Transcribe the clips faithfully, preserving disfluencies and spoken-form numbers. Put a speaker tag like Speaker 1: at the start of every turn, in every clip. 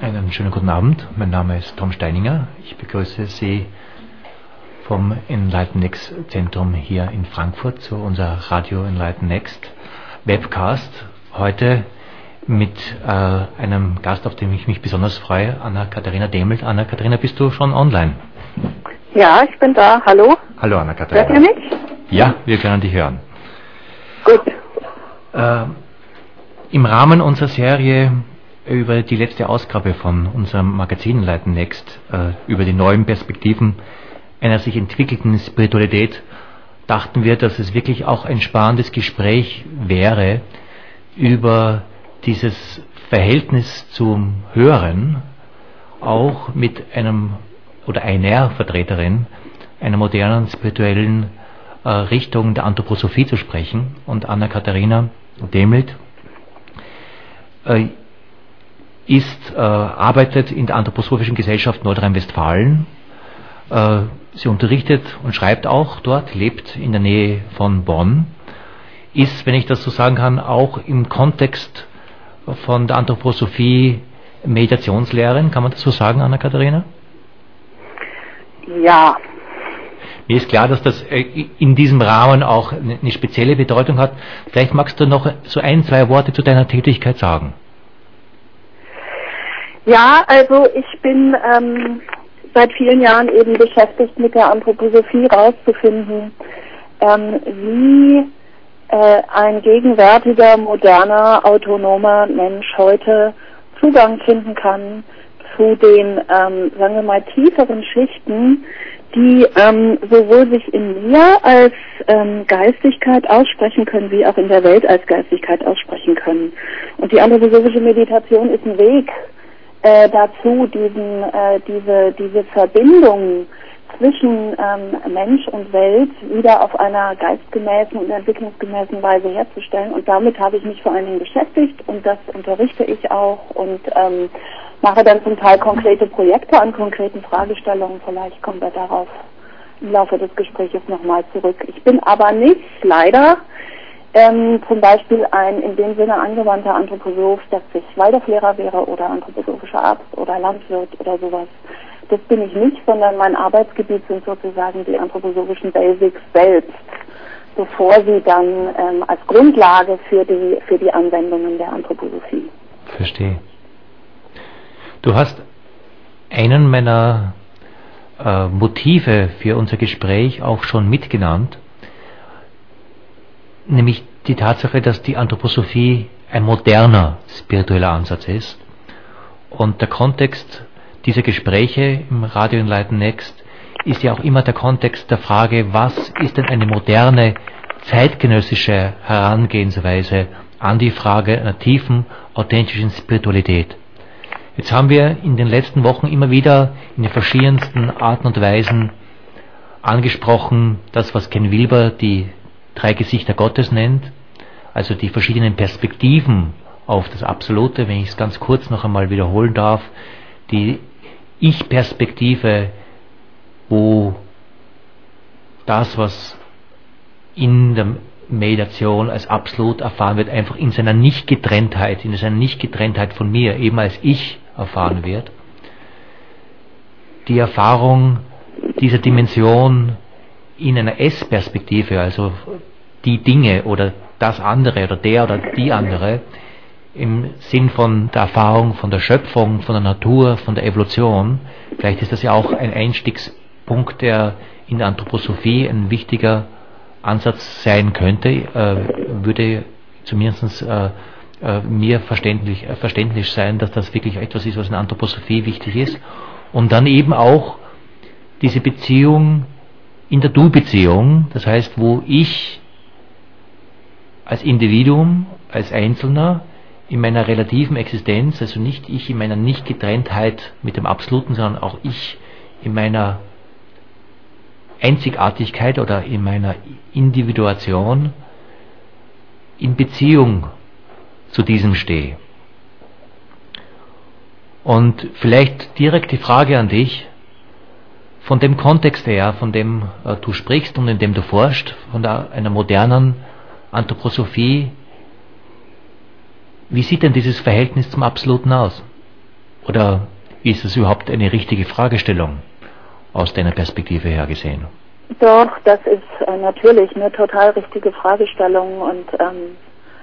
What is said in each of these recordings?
Speaker 1: Einen schönen guten Abend. Mein Name ist Tom Steininger. Ich begrüße Sie vom Enlighten Next Zentrum hier in Frankfurt zu unser Radio Enlighten Next Webcast. Heute mit äh, einem Gast, auf den ich mich besonders freue, Anna-Katharina Demelt. Anna-Katharina, bist du schon online?
Speaker 2: Ja, ich bin da. Hallo?
Speaker 1: Hallo Anna-Katharina.
Speaker 2: Hört ihr mich?
Speaker 1: Ja, wir können dich hören.
Speaker 2: Gut.
Speaker 1: Äh, Im Rahmen unserer Serie über die letzte Ausgabe von unserem Magazin Enlighten Next, äh, über die neuen Perspektiven einer sich entwickelnden Spiritualität, dachten wir, dass es wirklich auch ein spannendes Gespräch wäre über dieses Verhältnis zum Höheren, auch mit einem oder einer Vertreterin einer modernen spirituellen äh, Richtung der Anthroposophie zu sprechen. Und Anna-Katharina Demelt äh, ist, äh, arbeitet in der Anthroposophischen Gesellschaft Nordrhein-Westfalen. Äh, sie unterrichtet und schreibt auch dort, lebt in der Nähe von Bonn, ist, wenn ich das so sagen kann, auch im Kontext von der Anthroposophie Meditationslehrerin. Kann man das so sagen, Anna-Katharina?
Speaker 2: Ja.
Speaker 1: Mir ist klar, dass das in diesem Rahmen auch eine spezielle Bedeutung hat. Vielleicht magst du noch so ein, zwei Worte zu deiner Tätigkeit sagen.
Speaker 2: Ja, also ich bin ähm, seit vielen Jahren eben beschäftigt mit der Anthroposophie rauszufinden, ähm, wie äh, ein gegenwärtiger, moderner, autonomer Mensch heute Zugang finden kann zu den, ähm, sagen wir mal, tieferen Schichten, die ähm, sowohl sich in mir als ähm, Geistigkeit aussprechen können, wie auch in der Welt als Geistigkeit aussprechen können. Und die anthroposophische Meditation ist ein Weg äh, dazu, diesen, äh, diese, diese Verbindung zwischen ähm, Mensch und Welt wieder auf einer geistgemäßen und entwicklungsgemäßen Weise herzustellen. Und damit habe ich mich vor allen Dingen beschäftigt und das unterrichte ich auch und ähm, mache dann zum Teil konkrete Projekte an konkreten Fragestellungen. Vielleicht kommen wir darauf im Laufe des Gesprächs nochmal zurück. Ich bin aber nicht, leider, ähm, zum Beispiel ein in dem Sinne angewandter Anthroposoph, dass ich Waldorflehrer wäre oder anthroposophischer Arzt oder Landwirt oder sowas. Das bin ich nicht, sondern mein Arbeitsgebiet sind sozusagen die anthroposophischen Basics selbst, bevor sie dann ähm, als Grundlage für die, für die Anwendungen der Anthroposophie.
Speaker 1: Verstehe. Du hast einen meiner äh, Motive für unser Gespräch auch schon mitgenannt, nämlich die Tatsache, dass die Anthroposophie ein moderner spiritueller Ansatz ist. Und der Kontext dieser Gespräche im Radio Enlighten Next ist ja auch immer der Kontext der Frage, was ist denn eine moderne, zeitgenössische Herangehensweise an die Frage einer tiefen, authentischen Spiritualität. Jetzt haben wir in den letzten Wochen immer wieder in den verschiedensten Arten und Weisen angesprochen, das, was Ken Wilber die drei Gesichter Gottes nennt, also die verschiedenen Perspektiven auf das Absolute, wenn ich es ganz kurz noch einmal wiederholen darf, die Ich-Perspektive, wo das, was in der Meditation als absolut erfahren wird, einfach in seiner Nicht-Getrenntheit, in seiner Nicht-Getrenntheit von mir, eben als Ich erfahren wird. Die Erfahrung dieser Dimension in einer Es-Perspektive, also die Dinge oder das andere oder der oder die andere, im Sinn von der Erfahrung, von der Schöpfung, von der Natur, von der Evolution. Vielleicht ist das ja auch ein Einstiegspunkt, der in der Anthroposophie ein wichtiger Ansatz sein könnte, äh, würde zumindest äh, äh, mir verständlich, äh, verständlich sein, dass das wirklich etwas ist, was in der Anthroposophie wichtig ist. Und dann eben auch diese Beziehung in der Du-Beziehung, das heißt, wo ich als Individuum, als Einzelner, in meiner relativen Existenz, also nicht ich in meiner Nicht-Getrenntheit mit dem Absoluten, sondern auch ich in meiner Einzigartigkeit oder in meiner Individuation in Beziehung zu diesem stehe. Und vielleicht direkt die Frage an dich, von dem Kontext her, von dem äh, du sprichst und in dem du forschst, von der, einer modernen Anthroposophie, wie sieht denn dieses Verhältnis zum Absoluten aus? Oder ist es überhaupt eine richtige Fragestellung aus deiner Perspektive her gesehen?
Speaker 2: Doch, das ist äh, natürlich eine total richtige Fragestellung und ähm,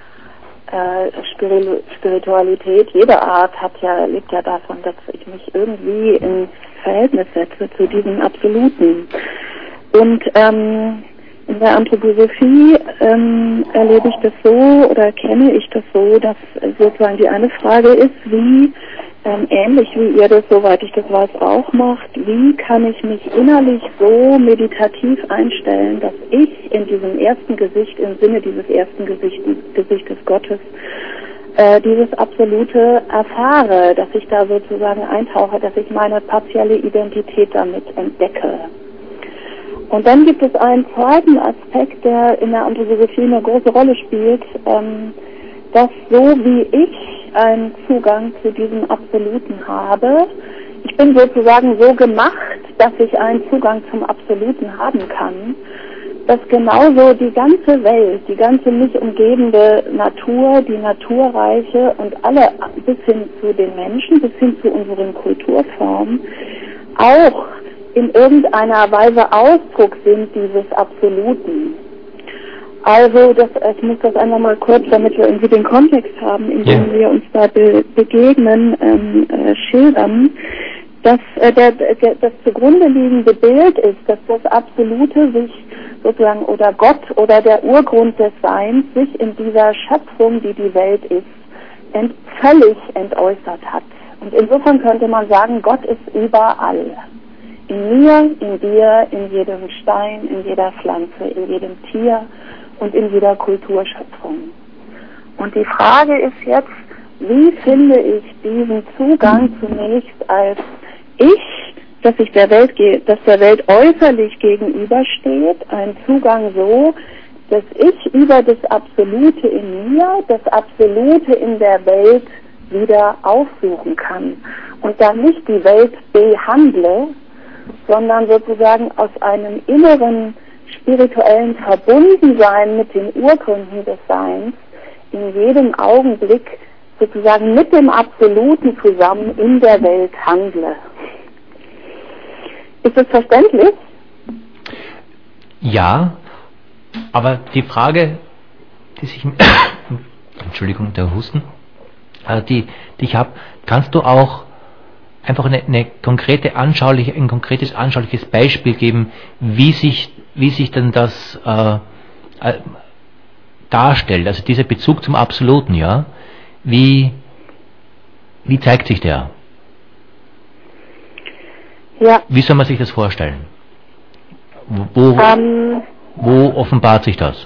Speaker 2: äh, Spiritu- Spiritualität jeder Art hat ja, lebt ja davon, dass ich mich irgendwie in Verhältnis setze zu diesem Absoluten. Und ähm, in der Anthroposophie ähm, erlebe ich das so oder kenne ich das so, dass sozusagen die eine Frage ist, wie ähm, ähnlich wie ihr das, soweit ich das weiß, auch macht, wie kann ich mich innerlich so meditativ einstellen, dass ich in diesem ersten Gesicht, im Sinne dieses ersten Gesichtes, Gesichtes Gottes, äh, dieses Absolute erfahre, dass ich da sozusagen eintauche, dass ich meine partielle Identität damit entdecke. Und dann gibt es einen zweiten Aspekt, der in der Anthroposophie eine große Rolle spielt, ähm, dass so wie ich einen Zugang zu diesem Absoluten habe, ich bin sozusagen so gemacht, dass ich einen Zugang zum Absoluten haben kann, dass genauso die ganze Welt, die ganze mich umgebende Natur, die Naturreiche und alle bis hin zu den Menschen, bis hin zu unseren Kulturformen auch in irgendeiner Weise Ausdruck sind dieses Absoluten. Also, das, ich muss das einfach mal kurz, damit wir irgendwie den Kontext haben, in dem ja. wir uns da be begegnen, ähm, äh, schildern, dass äh, der, der, das zugrunde liegende Bild ist, dass das Absolute sich sozusagen, oder Gott oder der Urgrund des Seins sich in dieser Schöpfung, die die Welt ist, ent völlig entäußert hat. Und insofern könnte man sagen, Gott ist überall. In mir, in dir, in jedem Stein, in jeder Pflanze, in jedem Tier und in jeder Kulturschöpfung. Und die Frage ist jetzt, wie finde ich diesen Zugang zunächst als ich, dass ich der Welt, dass der Welt äußerlich gegenübersteht, ein Zugang so, dass ich über das Absolute in mir, das Absolute in der Welt wieder aufsuchen kann und dann nicht die Welt behandle, sondern sozusagen aus einem inneren spirituellen Verbundensein mit den Urgründen des Seins in jedem Augenblick sozusagen mit dem Absoluten zusammen in der Welt handle. Ist das verständlich?
Speaker 1: Ja, aber die Frage, die sich Entschuldigung, der Husten, also die, die ich habe, kannst du auch einfach eine, eine konkrete anschauliche, ein konkretes anschauliches Beispiel geben, wie sich, wie sich denn das äh, äh, darstellt, also dieser Bezug zum Absoluten, ja, wie, wie zeigt sich der?
Speaker 2: Ja.
Speaker 1: Wie soll man sich das vorstellen? Wo,
Speaker 2: ähm,
Speaker 1: wo offenbart sich das?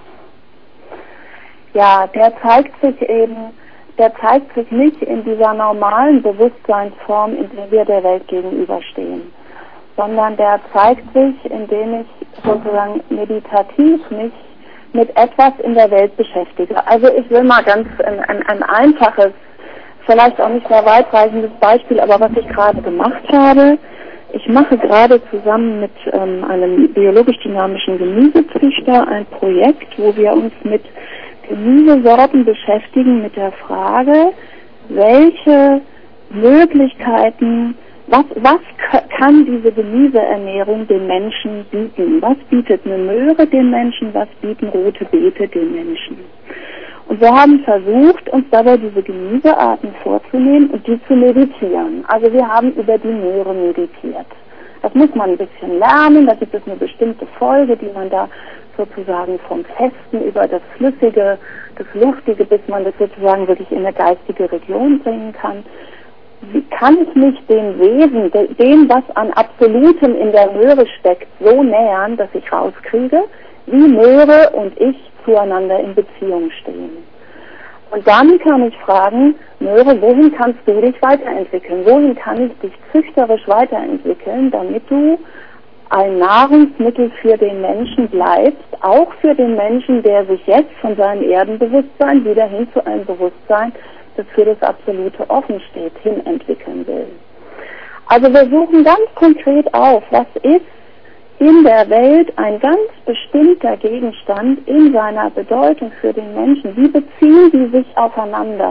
Speaker 2: Ja, der zeigt sich eben der zeigt sich nicht in dieser normalen Bewusstseinsform, in der wir der Welt gegenüberstehen, sondern der zeigt sich, indem ich sozusagen meditativ mich mit etwas in der Welt beschäftige. Also ich will mal ganz ein, ein, ein einfaches, vielleicht auch nicht sehr weitreichendes Beispiel, aber was ich gerade gemacht habe, ich mache gerade zusammen mit ähm, einem biologisch-dynamischen Gemüsezüchter ein Projekt, wo wir uns mit Gemüsesorten beschäftigen mit der Frage, welche Möglichkeiten, was, was kann diese Gemüseernährung den Menschen bieten? Was bietet eine Möhre den Menschen? Was bieten rote Beete den Menschen? Und wir haben versucht, uns dabei diese Gemüsearten vorzunehmen und die zu meditieren. Also wir haben über die Möhre meditiert. Das muss man ein bisschen lernen, da gibt es eine bestimmte Folge, die man da sozusagen vom Festen über das Flüssige, das Luftige, bis man das sozusagen wirklich in eine geistige Region bringen kann. Wie kann ich mich dem Wesen, dem, was an Absolutem in der Möhre steckt, so nähern, dass ich rauskriege, wie Möhre und ich zueinander in Beziehung stehen? Und dann kann ich fragen, Möhre, wohin kannst du dich weiterentwickeln? Wohin kann ich dich züchterisch weiterentwickeln, damit du ein Nahrungsmittel für den Menschen bleibst, auch für den Menschen, der sich jetzt von seinem Erdenbewusstsein wieder hin zu einem Bewusstsein, das für das Absolute offen steht, hin entwickeln will. Also wir suchen ganz konkret auf, was ist in der Welt ein ganz bestimmter Gegenstand in seiner Bedeutung für den Menschen. Wie beziehen die sich aufeinander?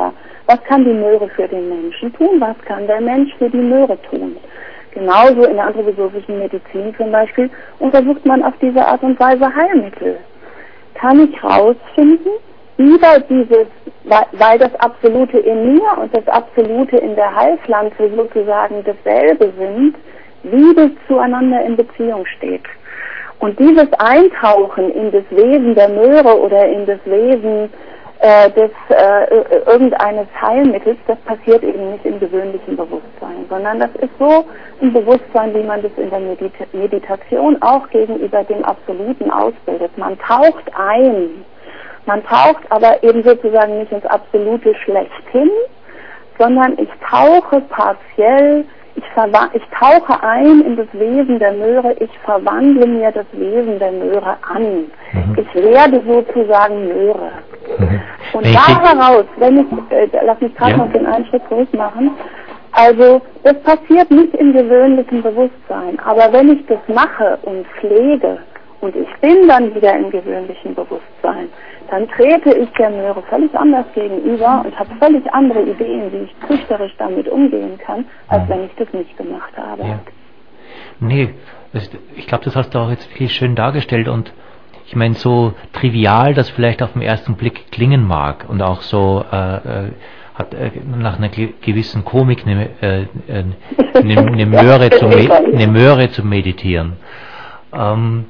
Speaker 2: Was kann die Möhre für den Menschen tun? Was kann der Mensch für die Möhre tun? Genauso in der anthroposophischen Medizin zum Beispiel untersucht man auf diese Art und Weise Heilmittel. Kann ich herausfinden, über dieses, weil, weil das Absolute in mir und das Absolute in der Heilpflanze sozusagen dasselbe sind, wie das zueinander in Beziehung steht. Und dieses Eintauchen in das Wesen der Möhre oder in das Wesen äh, des äh, irgendeines Heilmittels, das passiert eben nicht im gewöhnlichen Bewusstsein, sondern das ist so ein Bewusstsein, wie man das in der Medita- Meditation auch gegenüber dem Absoluten ausbildet. Man taucht ein. Man taucht aber eben sozusagen nicht ins Absolute schlechthin, sondern ich tauche partiell, ich, verwa- ich tauche ein in das Wesen der Möhre, ich verwandle mir das Wesen der Möhre an. Mhm. Ich werde sozusagen Möhre. Mhm. Und da heraus, wenn ich, äh, lass mich gerade ja. noch den einen Schritt zurück machen, also das passiert nicht im gewöhnlichen Bewusstsein, aber wenn ich das mache und pflege und ich bin dann wieder im gewöhnlichen Bewusstsein, dann trete ich der Möhre völlig anders gegenüber und habe völlig andere Ideen, wie ich züchterisch damit umgehen kann, als mhm. wenn ich das nicht gemacht habe.
Speaker 1: Ja. Nee, das, ich glaube, das hast du auch jetzt wirklich schön dargestellt und ich meine, so trivial das vielleicht auf den ersten Blick klingen mag und auch so äh, äh, hat äh, nach einer gewissen Komik eine, äh, eine, eine, Möhre, zu eine Möhre zu meditieren, ähm,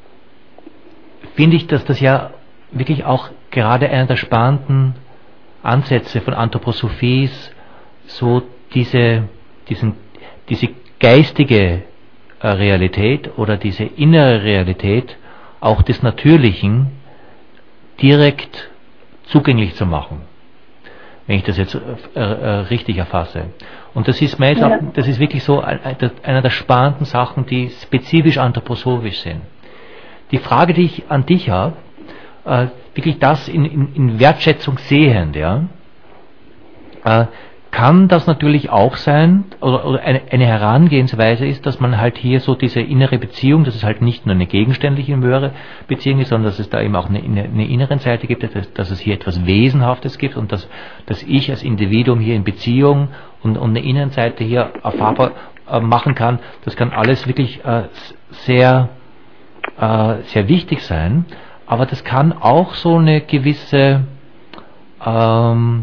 Speaker 1: finde ich, dass das ja wirklich auch gerade einer der spannenden Ansätze von Anthroposophie ist, so diese, diesen, diese geistige äh, Realität oder diese innere Realität auch des Natürlichen direkt zugänglich zu machen, wenn ich das jetzt äh, äh, richtig erfasse. Und das ist meist auch, das ist wirklich so einer der spannenden Sachen, die spezifisch anthroposophisch sind. Die Frage, die ich an dich habe, äh, wirklich das in, in, in Wertschätzung sehend, ja, äh, kann das natürlich auch sein, oder, oder eine, eine Herangehensweise ist, dass man halt hier so diese innere Beziehung, dass es halt nicht nur eine gegenständliche Möhre Beziehung ist, sondern dass es da eben auch eine, eine, eine innere Seite gibt, dass, dass es hier etwas Wesenhaftes gibt und dass, dass ich als Individuum hier in Beziehung und, und eine Innenseite hier erfahrbar äh, machen kann. Das kann alles wirklich äh, sehr, äh, sehr wichtig sein, aber das kann auch so eine gewisse ähm,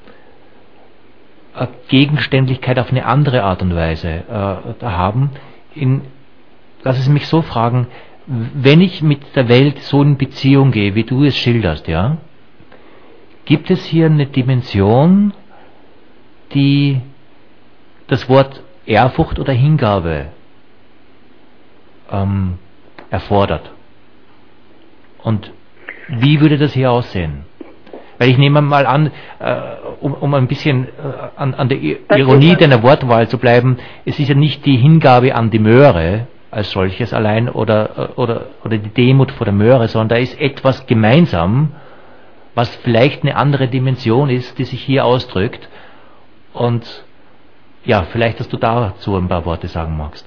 Speaker 1: Gegenständlichkeit auf eine andere Art und Weise äh, haben. In, lass es mich so fragen, wenn ich mit der Welt so in Beziehung gehe, wie du es schilderst, ja, gibt es hier eine Dimension, die das Wort Ehrfurcht oder Hingabe ähm, erfordert? Und wie würde das hier aussehen? Weil ich nehme mal an, äh, um, um ein bisschen äh, an, an der Ironie deiner Wortwahl zu bleiben, es ist ja nicht die Hingabe an die Möhre als solches allein oder, oder, oder die Demut vor der Möhre, sondern da ist etwas gemeinsam, was vielleicht eine andere Dimension ist, die sich hier ausdrückt. Und ja, vielleicht, dass du dazu ein paar Worte sagen magst.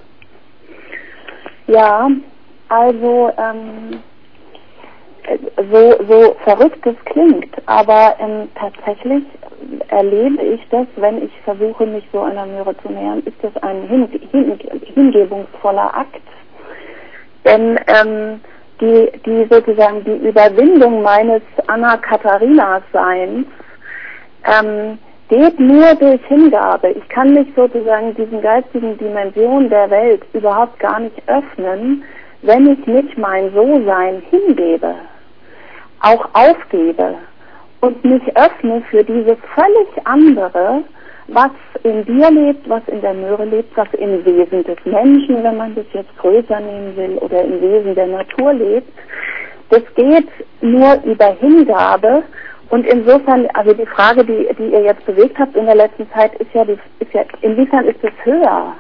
Speaker 2: Ja, also ähm So, so verrückt es klingt, aber ähm, tatsächlich erlebe ich das, wenn ich versuche, mich so einer Möhre zu nähern, ist das ein hin, hin, hingebungsvoller Akt. Denn ähm, die, die sozusagen die Überwindung meines Anna-Katharina-Seins ähm, geht nur durch Hingabe. Ich kann mich sozusagen diesen geistigen Dimensionen der Welt überhaupt gar nicht öffnen, wenn ich nicht mein So-Sein hingebe, auch aufgebe und mich öffne für dieses völlig andere, was in dir lebt, was in der Möhre lebt, was im Wesen des Menschen, wenn man das jetzt größer nehmen will, oder im Wesen der Natur lebt. Das geht nur über Hingabe und insofern, also die Frage, die, die ihr jetzt bewegt habt in der letzten Zeit, ist ja, die, ist ja inwiefern ist es höher?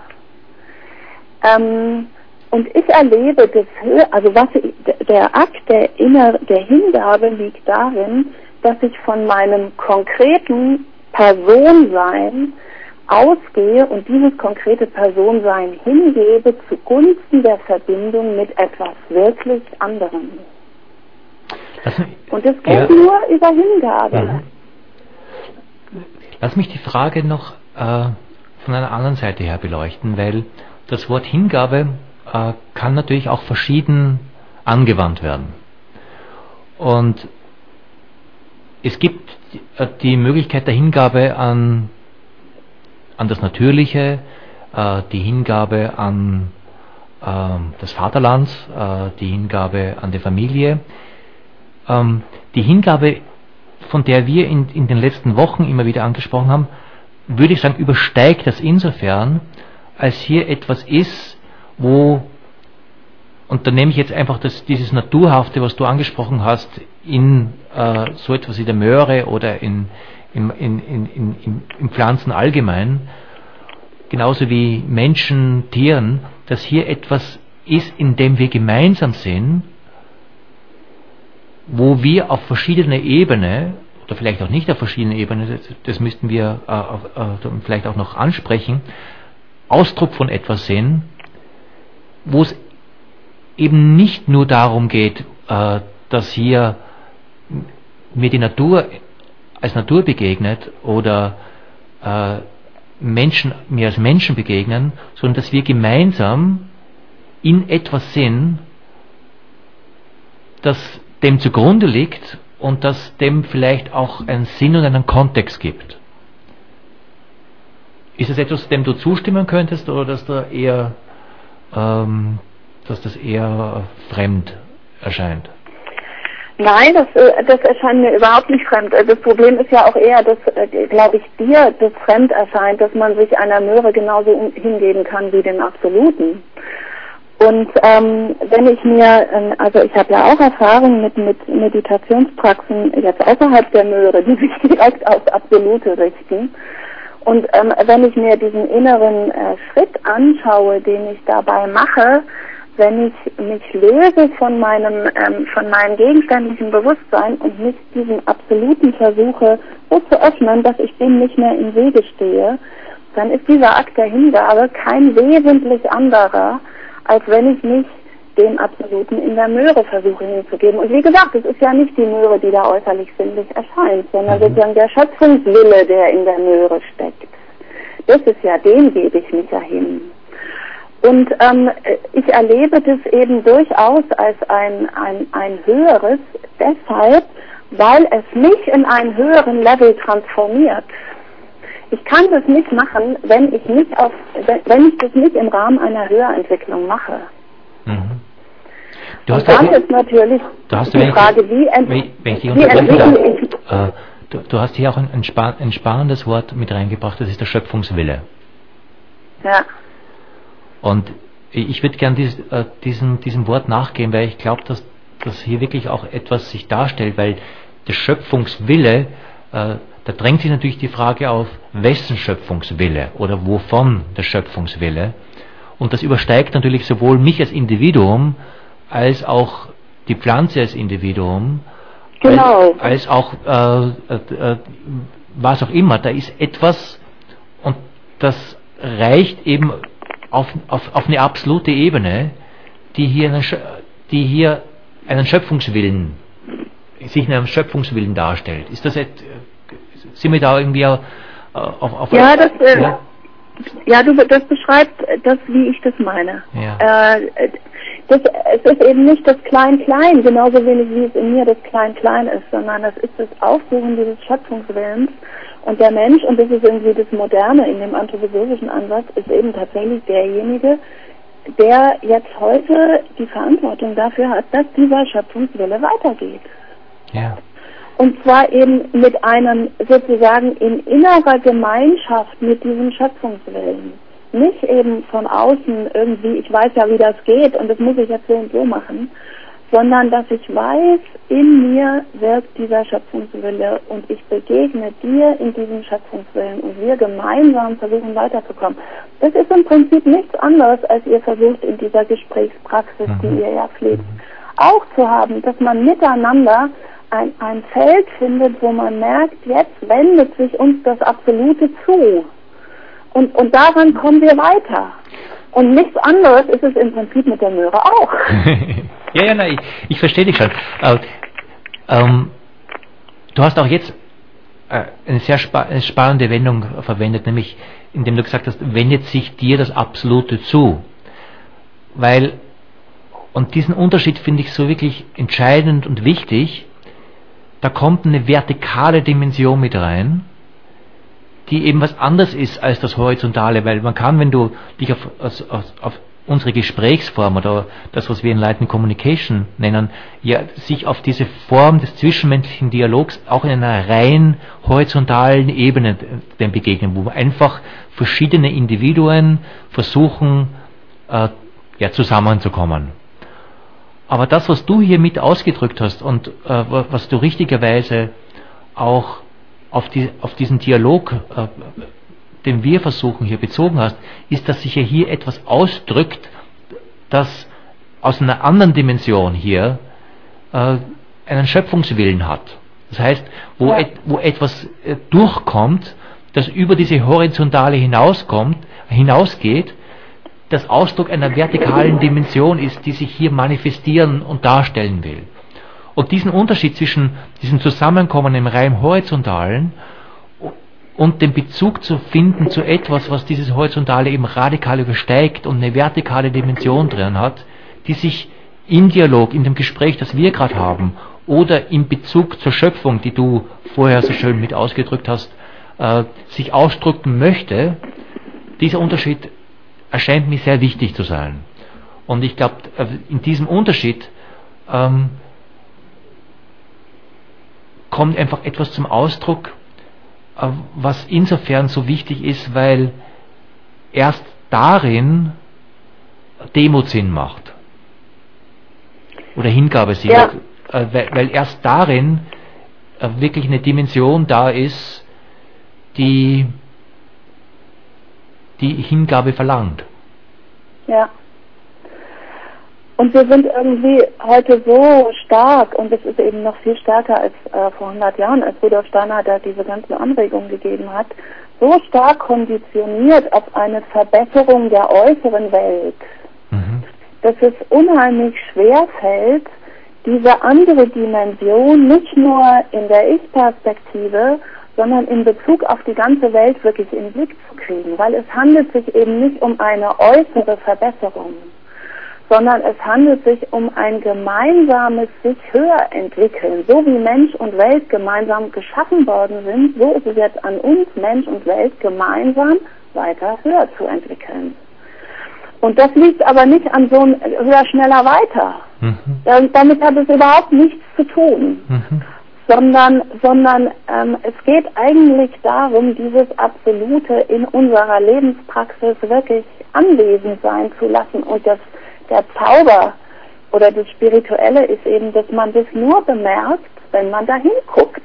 Speaker 2: Ähm, Und ich erlebe das, also was ich, der Akt der, Inner, der Hingabe liegt darin, dass ich von meinem konkreten Personsein ausgehe und dieses konkrete Personsein hingebe zugunsten der Verbindung mit etwas wirklich anderem.
Speaker 1: Also,
Speaker 2: und es geht
Speaker 1: ja.
Speaker 2: nur über Hingabe.
Speaker 1: lass mich die Frage noch äh, von einer anderen Seite her beleuchten, weil das Wort Hingabe äh, kann natürlich auch verschieden angewandt werden. Und es gibt äh, die Möglichkeit der Hingabe an, an das Natürliche, äh, die Hingabe an äh, das Vaterland, äh, die Hingabe an die Familie. Ähm, die Hingabe, von der wir in, in den letzten Wochen immer wieder angesprochen haben, würde ich sagen, übersteigt das insofern, als hier etwas ist, wo, und da nehme ich jetzt einfach das, dieses Naturhafte, was du angesprochen hast, in äh, so etwas wie der Möhre oder in, in, in, in, in, in Pflanzen allgemein, genauso wie Menschen, Tieren, dass hier etwas ist, in dem wir gemeinsam sind, wo wir auf verschiedene Ebene, oder vielleicht auch nicht auf verschiedene Ebene, das, das müssten wir äh, äh, vielleicht auch noch ansprechen, Ausdruck von etwas sehen, wo es eben nicht nur darum geht, äh, dass hier mir die Natur als Natur begegnet oder äh, Menschen mir als Menschen begegnen, sondern dass wir gemeinsam in etwas sind, das dem zugrunde liegt und das dem vielleicht auch einen Sinn und einen Kontext gibt. Ist das etwas, dem du zustimmen könntest, oder dass da eher, ähm, dass das eher fremd erscheint?
Speaker 2: Nein, das, das erscheint mir überhaupt nicht fremd. Das Problem ist ja auch eher, dass, glaube ich, dir das fremd erscheint, dass man sich einer Möhre genauso hingeben kann wie dem Absoluten. Und ähm, wenn ich mir, also ich habe ja auch Erfahrung mit, mit Meditationspraxen jetzt außerhalb der Möhre, die sich direkt aufs Absolute richten. Und ähm, wenn ich mir diesen inneren äh, Schritt anschaue, den ich dabei mache, wenn ich mich löse von meinem, ähm, von meinem gegenständlichen Bewusstsein und mich diesem Absoluten versuche so zu öffnen, dass ich dem nicht mehr im Wege stehe, dann ist dieser Akt der Hingabe kein wesentlich anderer, als wenn ich mich dem Absoluten in der Möhre versuche hinzugeben. Und wie gesagt, es ist ja nicht die Möhre, die da äußerlich sinnlich erscheint, sondern sozusagen der Schöpfungswille, der in der Möhre steckt. Das ist ja, dem gebe ich mich ja hin. Und ähm, ich erlebe das eben durchaus als ein, ein, ein höheres, deshalb, weil es mich in einen höheren Level transformiert. Ich kann das nicht machen, wenn ich nicht auf, wenn ich das nicht im Rahmen einer Höherentwicklung mache. Mhm.
Speaker 1: Du hast
Speaker 2: Und dann
Speaker 1: ja,
Speaker 2: ist natürlich
Speaker 1: du hast
Speaker 2: die
Speaker 1: ja,
Speaker 2: Frage, wie, ent
Speaker 1: wenn, wenn ich
Speaker 2: wie entwickle ich...
Speaker 1: Äh, du, du hast hier auch ein, ein, spa ein spannendes Wort mit reingebracht, das ist der Schöpfungswille.
Speaker 2: Ja.
Speaker 1: Und ich würde gern dies, äh, diesem, diesem Wort nachgehen, weil ich glaube, dass, dass hier wirklich auch etwas sich darstellt, weil der Schöpfungswille, äh, da drängt sich natürlich die Frage auf, wessen Schöpfungswille oder wovon der Schöpfungswille. Und das übersteigt natürlich sowohl mich als Individuum, als auch die Pflanze als Individuum,
Speaker 2: genau.
Speaker 1: als, als auch äh, äh, was auch immer. Da ist etwas, und das reicht eben auf, auf, auf eine absolute Ebene, die hier einen, die hier einen Schöpfungswillen, sich in einem Schöpfungswillen darstellt. Ist das et, sind wir da irgendwie auf, auf
Speaker 2: ja, das, äh, ja? ja, du, das beschreibt das, wie ich das meine.
Speaker 1: Ja.
Speaker 2: Äh, das, es ist eben nicht das Klein-Klein, genauso wenig wie es in mir das Klein-Klein ist, sondern es ist das Aufsuchen dieses Schöpfungswillens. Und der Mensch, und das ist irgendwie das Moderne in dem anthroposophischen Ansatz, ist eben tatsächlich derjenige, der jetzt heute die Verantwortung dafür hat, dass dieser Schöpfungswille weitergeht.
Speaker 1: Ja.
Speaker 2: Und zwar eben mit einem sozusagen in innerer Gemeinschaft mit diesem Schöpfungswillen. Nicht eben von außen irgendwie, ich weiß ja, wie das geht und das muss ich jetzt so und so machen, sondern dass ich weiß, in mir wirkt dieser Schöpfungswille und ich begegne dir in diesem Schöpfungswillen und wir gemeinsam versuchen weiterzukommen. Das ist im Prinzip nichts anderes, als ihr versucht in dieser Gesprächspraxis, die ihr ja pflegt, auch zu haben, dass man miteinander ein, ein Feld findet, wo man merkt, jetzt wendet sich uns das Absolute zu. Und, und daran kommen wir weiter. Und nichts anderes ist es im Prinzip mit der Möhre auch.
Speaker 1: ja, ja, nein, ich, ich verstehe dich schon. Äh, ähm, du hast auch jetzt eine sehr spa- eine spannende Wendung verwendet, nämlich indem du gesagt hast, wendet sich dir das Absolute zu. Weil, und diesen Unterschied finde ich so wirklich entscheidend und wichtig, da kommt eine vertikale Dimension mit rein, die eben was anderes ist als das Horizontale, weil man kann, wenn du dich auf, auf, auf unsere Gesprächsform oder das, was wir Enlightened Communication nennen, ja, sich auf diese Form des zwischenmenschlichen Dialogs auch in einer rein horizontalen Ebene dem begegnen, wo einfach verschiedene Individuen versuchen, äh, ja, zusammenzukommen. Aber das, was du hier mit ausgedrückt hast und äh, was du richtigerweise auch auf, die, auf diesen Dialog, äh, den wir versuchen hier bezogen hast, ist, dass sich ja hier etwas ausdrückt, das aus einer anderen Dimension hier äh, einen Schöpfungswillen hat. Das heißt, wo, ja. et, wo etwas äh, durchkommt, das über diese Horizontale hinauskommt, hinausgeht, das Ausdruck einer vertikalen Dimension ist, die sich hier manifestieren und darstellen will. Und diesen Unterschied zwischen diesem Zusammenkommen im rein horizontalen und den Bezug zu finden zu etwas, was dieses Horizontale eben radikal übersteigt und eine vertikale Dimension drin hat, die sich im Dialog, in dem Gespräch, das wir gerade haben, oder im Bezug zur Schöpfung, die du vorher so schön mit ausgedrückt hast, äh, sich ausdrücken möchte, dieser Unterschied erscheint mir sehr wichtig zu sein. Und ich glaube, in diesem Unterschied ähm, kommt einfach etwas zum Ausdruck, äh, was insofern so wichtig ist, weil erst darin Demut Sinn macht. Oder Hingabe Sinn
Speaker 2: ja.
Speaker 1: macht. Äh, weil, weil erst darin äh, wirklich eine Dimension da ist, die die Hingabe verlangt.
Speaker 2: Ja. Und wir sind irgendwie heute so stark, und es ist eben noch viel stärker als äh, vor hundert Jahren, als Rudolf Steiner da diese ganzen Anregungen gegeben hat, so stark konditioniert auf eine Verbesserung der äußeren Welt, mhm. dass es unheimlich schwer fällt, diese andere Dimension nicht nur in der Ich-Perspektive, sondern in Bezug auf die ganze Welt wirklich in den Blick zu kriegen, weil es handelt sich eben nicht um eine äußere Verbesserung, sondern es handelt sich um ein gemeinsames sich höher entwickeln. So wie Mensch und Welt gemeinsam geschaffen worden sind, so ist es jetzt an uns, Mensch und Welt, gemeinsam weiter höher zu entwickeln. Und das liegt aber nicht an so einem höher, schneller, weiter. Mhm. Damit hat es überhaupt nichts zu tun. Mhm. sondern, sondern ähm, es geht eigentlich darum, dieses Absolute in unserer Lebenspraxis wirklich anwesend sein zu lassen. Und das, der Zauber oder das Spirituelle ist eben, dass man das nur bemerkt, wenn man da hinguckt.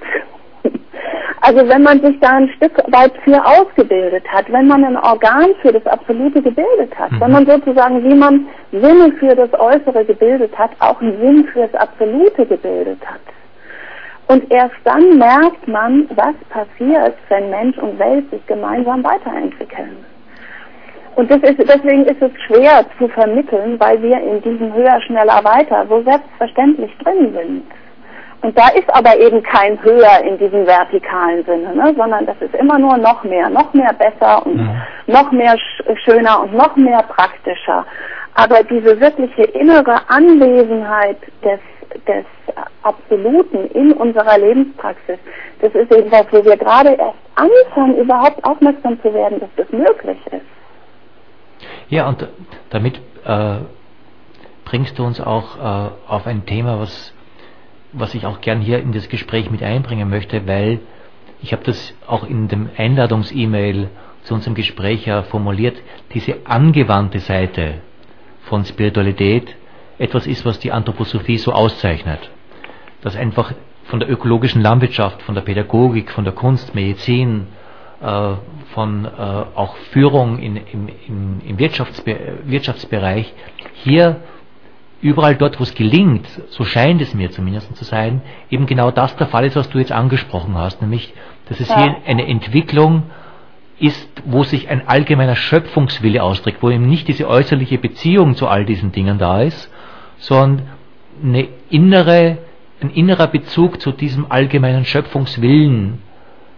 Speaker 2: Also wenn man sich da ein Stück weit für ausgebildet hat, wenn man ein Organ für das Absolute gebildet hat, mhm. wenn man sozusagen, wie man Sinne für das Äußere gebildet hat, auch einen Sinn für das Absolute gebildet hat. Und erst dann merkt man, was passiert, wenn Mensch und Welt sich gemeinsam weiterentwickeln. Und das ist, deswegen ist es schwer zu vermitteln, weil wir in diesem höher, schneller, weiter so selbstverständlich drin sind. Und da ist aber eben kein höher in diesem vertikalen Sinne, ne? Sondern das ist immer nur noch mehr, noch mehr besser und mhm. noch mehr sch- schöner und noch mehr praktischer. Aber diese wirkliche innere Anwesenheit des des Absoluten in unserer Lebenspraxis, das ist eben was, wo wir gerade erst anfangen, überhaupt aufmerksam zu werden, dass das möglich ist.
Speaker 1: Ja, und damit äh, bringst du uns auch äh, auf ein Thema, was, was ich auch gern hier in das Gespräch mit einbringen möchte, weil ich habe das auch in dem Einladungs-E-Mail zu unserem Gespräch ja formuliert, diese angewandte Seite von Spiritualität etwas ist, was die Anthroposophie so auszeichnet. Dass einfach von der ökologischen Landwirtschaft, von der Pädagogik, von der Kunst, Medizin, äh, von äh, auch Führung in, im, im, im Wirtschaftsbe- Wirtschaftsbereich hier überall dort, wo es gelingt, so scheint es mir zumindest zu sein, eben genau das der Fall ist, was du jetzt angesprochen hast, nämlich, dass es ja. hier eine Entwicklung ist, wo sich ein allgemeiner Schöpfungswille ausdrückt, wo eben nicht diese äußerliche Beziehung zu all diesen Dingen da ist, sondern eine innere, ein innerer Bezug zu diesem allgemeinen Schöpfungswillen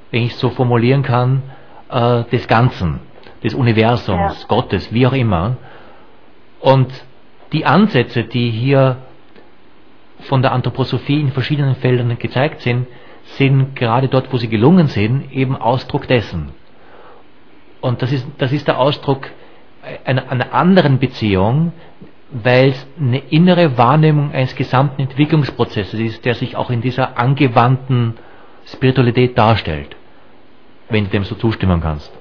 Speaker 1: wenn ich es so formulieren kann, äh, des Ganzen, des Universums, ja. Gottes, wie auch immer. Und die Ansätze, die hier von der Anthroposophie in verschiedenen Feldern gezeigt sind, sind gerade dort, wo sie gelungen sind, eben Ausdruck dessen. Und das ist, das ist der Ausdruck einer, einer anderen Beziehung, weil es eine innere Wahrnehmung eines gesamten Entwicklungsprozesses ist, der sich auch in dieser angewandten Spiritualität darstellt, wenn du dem so zustimmen kannst.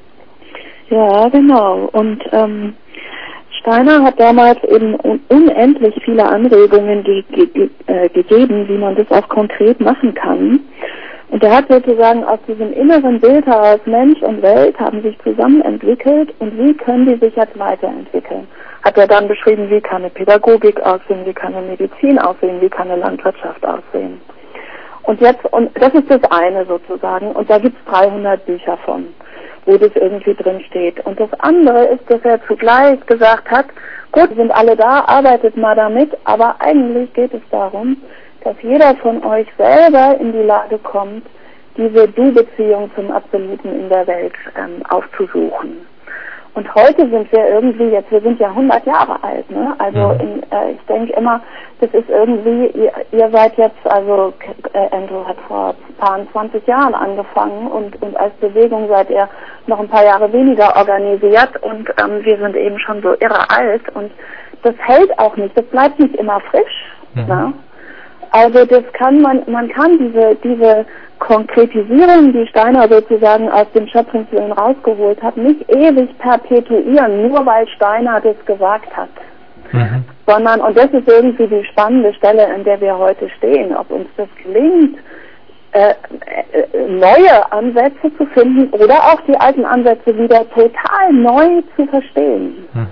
Speaker 2: Ja, genau. Und ähm, Steiner hat damals eben unendlich viele Anregungen ge- ge- äh, gegeben, wie man das auch konkret machen kann. Und er hat sozusagen aus diesem inneren Bild heraus, Mensch und Welt haben sich zusammen entwickelt und wie können die sich jetzt weiterentwickeln? Hat er dann beschrieben, wie kann eine Pädagogik aussehen, wie kann eine Medizin aussehen, wie kann eine Landwirtschaft aussehen. Und jetzt, und das ist das eine sozusagen, und da gibt es dreihundert Bücher von, wo das irgendwie drin steht. Und das andere ist, dass er zugleich gesagt hat, gut, sind alle da, arbeitet mal damit, aber eigentlich geht es darum, dass jeder von euch selber in die Lage kommt, diese Du-Beziehung zum Absoluten in der Welt ähm, aufzusuchen. Und heute sind wir irgendwie, jetzt, wir sind ja hundert Jahre alt, ne? Also in, äh, ich denke immer, das ist irgendwie, ihr, ihr seid jetzt, also äh, Andrew hat vor ein paar zwanzig Jahren angefangen und, und als Bewegung seid ihr noch ein paar Jahre weniger organisiert und ähm, wir sind eben schon so irre alt und das hält auch nicht, das bleibt nicht immer frisch, mhm. ne? Also das kann man, man kann diese, diese Konkretisierung, die Steiner sozusagen aus dem Schöpfungswillen rausgeholt hat, nicht ewig perpetuieren, nur weil Steiner das gesagt hat. Mhm. Sondern, und das ist irgendwie die spannende Stelle, an der wir heute stehen, ob uns das gelingt, äh, äh, neue Ansätze zu finden oder auch die alten Ansätze wieder total neu zu verstehen. Mhm.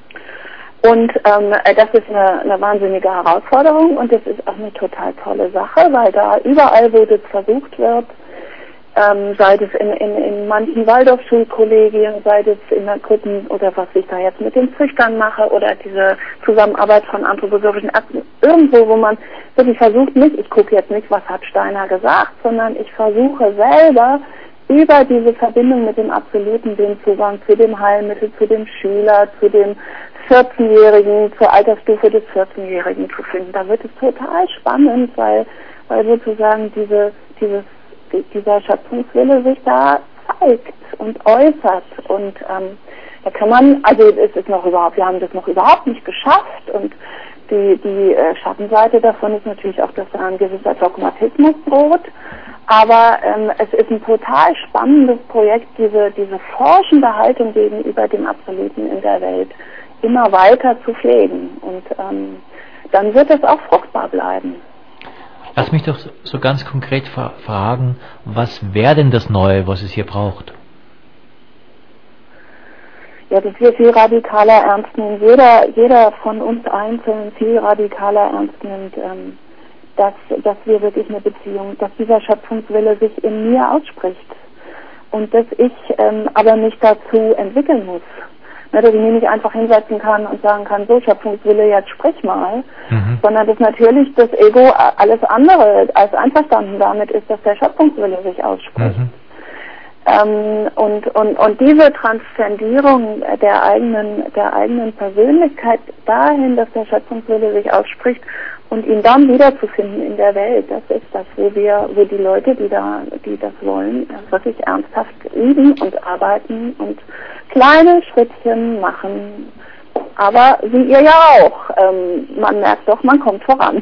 Speaker 2: Und ähm, das ist eine, eine wahnsinnige Herausforderung und das ist auch eine total tolle Sache, weil da überall, wo das versucht wird, ähm, sei es in, in, in manchen Waldorfschulkollegien, sei es in der Gruppen oder was ich da jetzt mit den Züchtern mache oder diese Zusammenarbeit von anthroposophischen Ärzten, irgendwo, wo man wirklich versucht, nicht, ich gucke jetzt nicht, was hat Steiner gesagt, sondern ich versuche selber über diese Verbindung mit dem Absoluten den Zugang zu dem Heilmittel, zu dem Schüler, zu dem vierzehnjährigen, zur Altersstufe des vierzehnjährigen zu finden. Da wird es total spannend, weil, weil sozusagen diese, dieses, dieser Schöpfungswille sich da zeigt und äußert. Und ähm, da kann man, also es ist noch überhaupt, wir haben das noch überhaupt nicht geschafft und die, die äh, Schattenseite davon ist natürlich auch, dass da ein gewisser Dogmatismus droht. Aber ähm, es ist ein total spannendes Projekt, diese, diese forschende Haltung gegenüber dem Absoluten in der Welt immer weiter zu pflegen. Und ähm, dann wird es auch fruchtbar bleiben.
Speaker 1: Lass mich doch so ganz konkret fra- fragen, was wäre denn das Neue, was es hier braucht?
Speaker 2: Ja, dass wir viel radikaler ernst nehmen. Jeder, jeder von uns einzeln viel radikaler ernst nimmt, ähm, dass, dass wir wirklich eine Beziehung, dass dieser Schöpfungswille sich in mir ausspricht. Und dass ich ähm, aber mich dazu entwickeln muss. Ne, dass ich mich nicht einfach hinsetzen kann und sagen kann, so Schöpfungswille, jetzt sprich mal, mhm. sondern dass natürlich das Ego alles andere als einverstanden damit ist, dass der Schöpfungswille sich ausspricht. Mhm. Ähm, und, und, und diese Transzendierung der eigenen, der eigenen Persönlichkeit dahin, dass der Schöpfungswille sich ausspricht und ihn dann wiederzufinden in der Welt, das ist das, wo wir, wo die Leute, die da, die das wollen, wirklich ernsthaft üben und arbeiten und kleine Schrittchen machen. Aber wie ihr ja auch, ähm, man merkt doch, man kommt voran.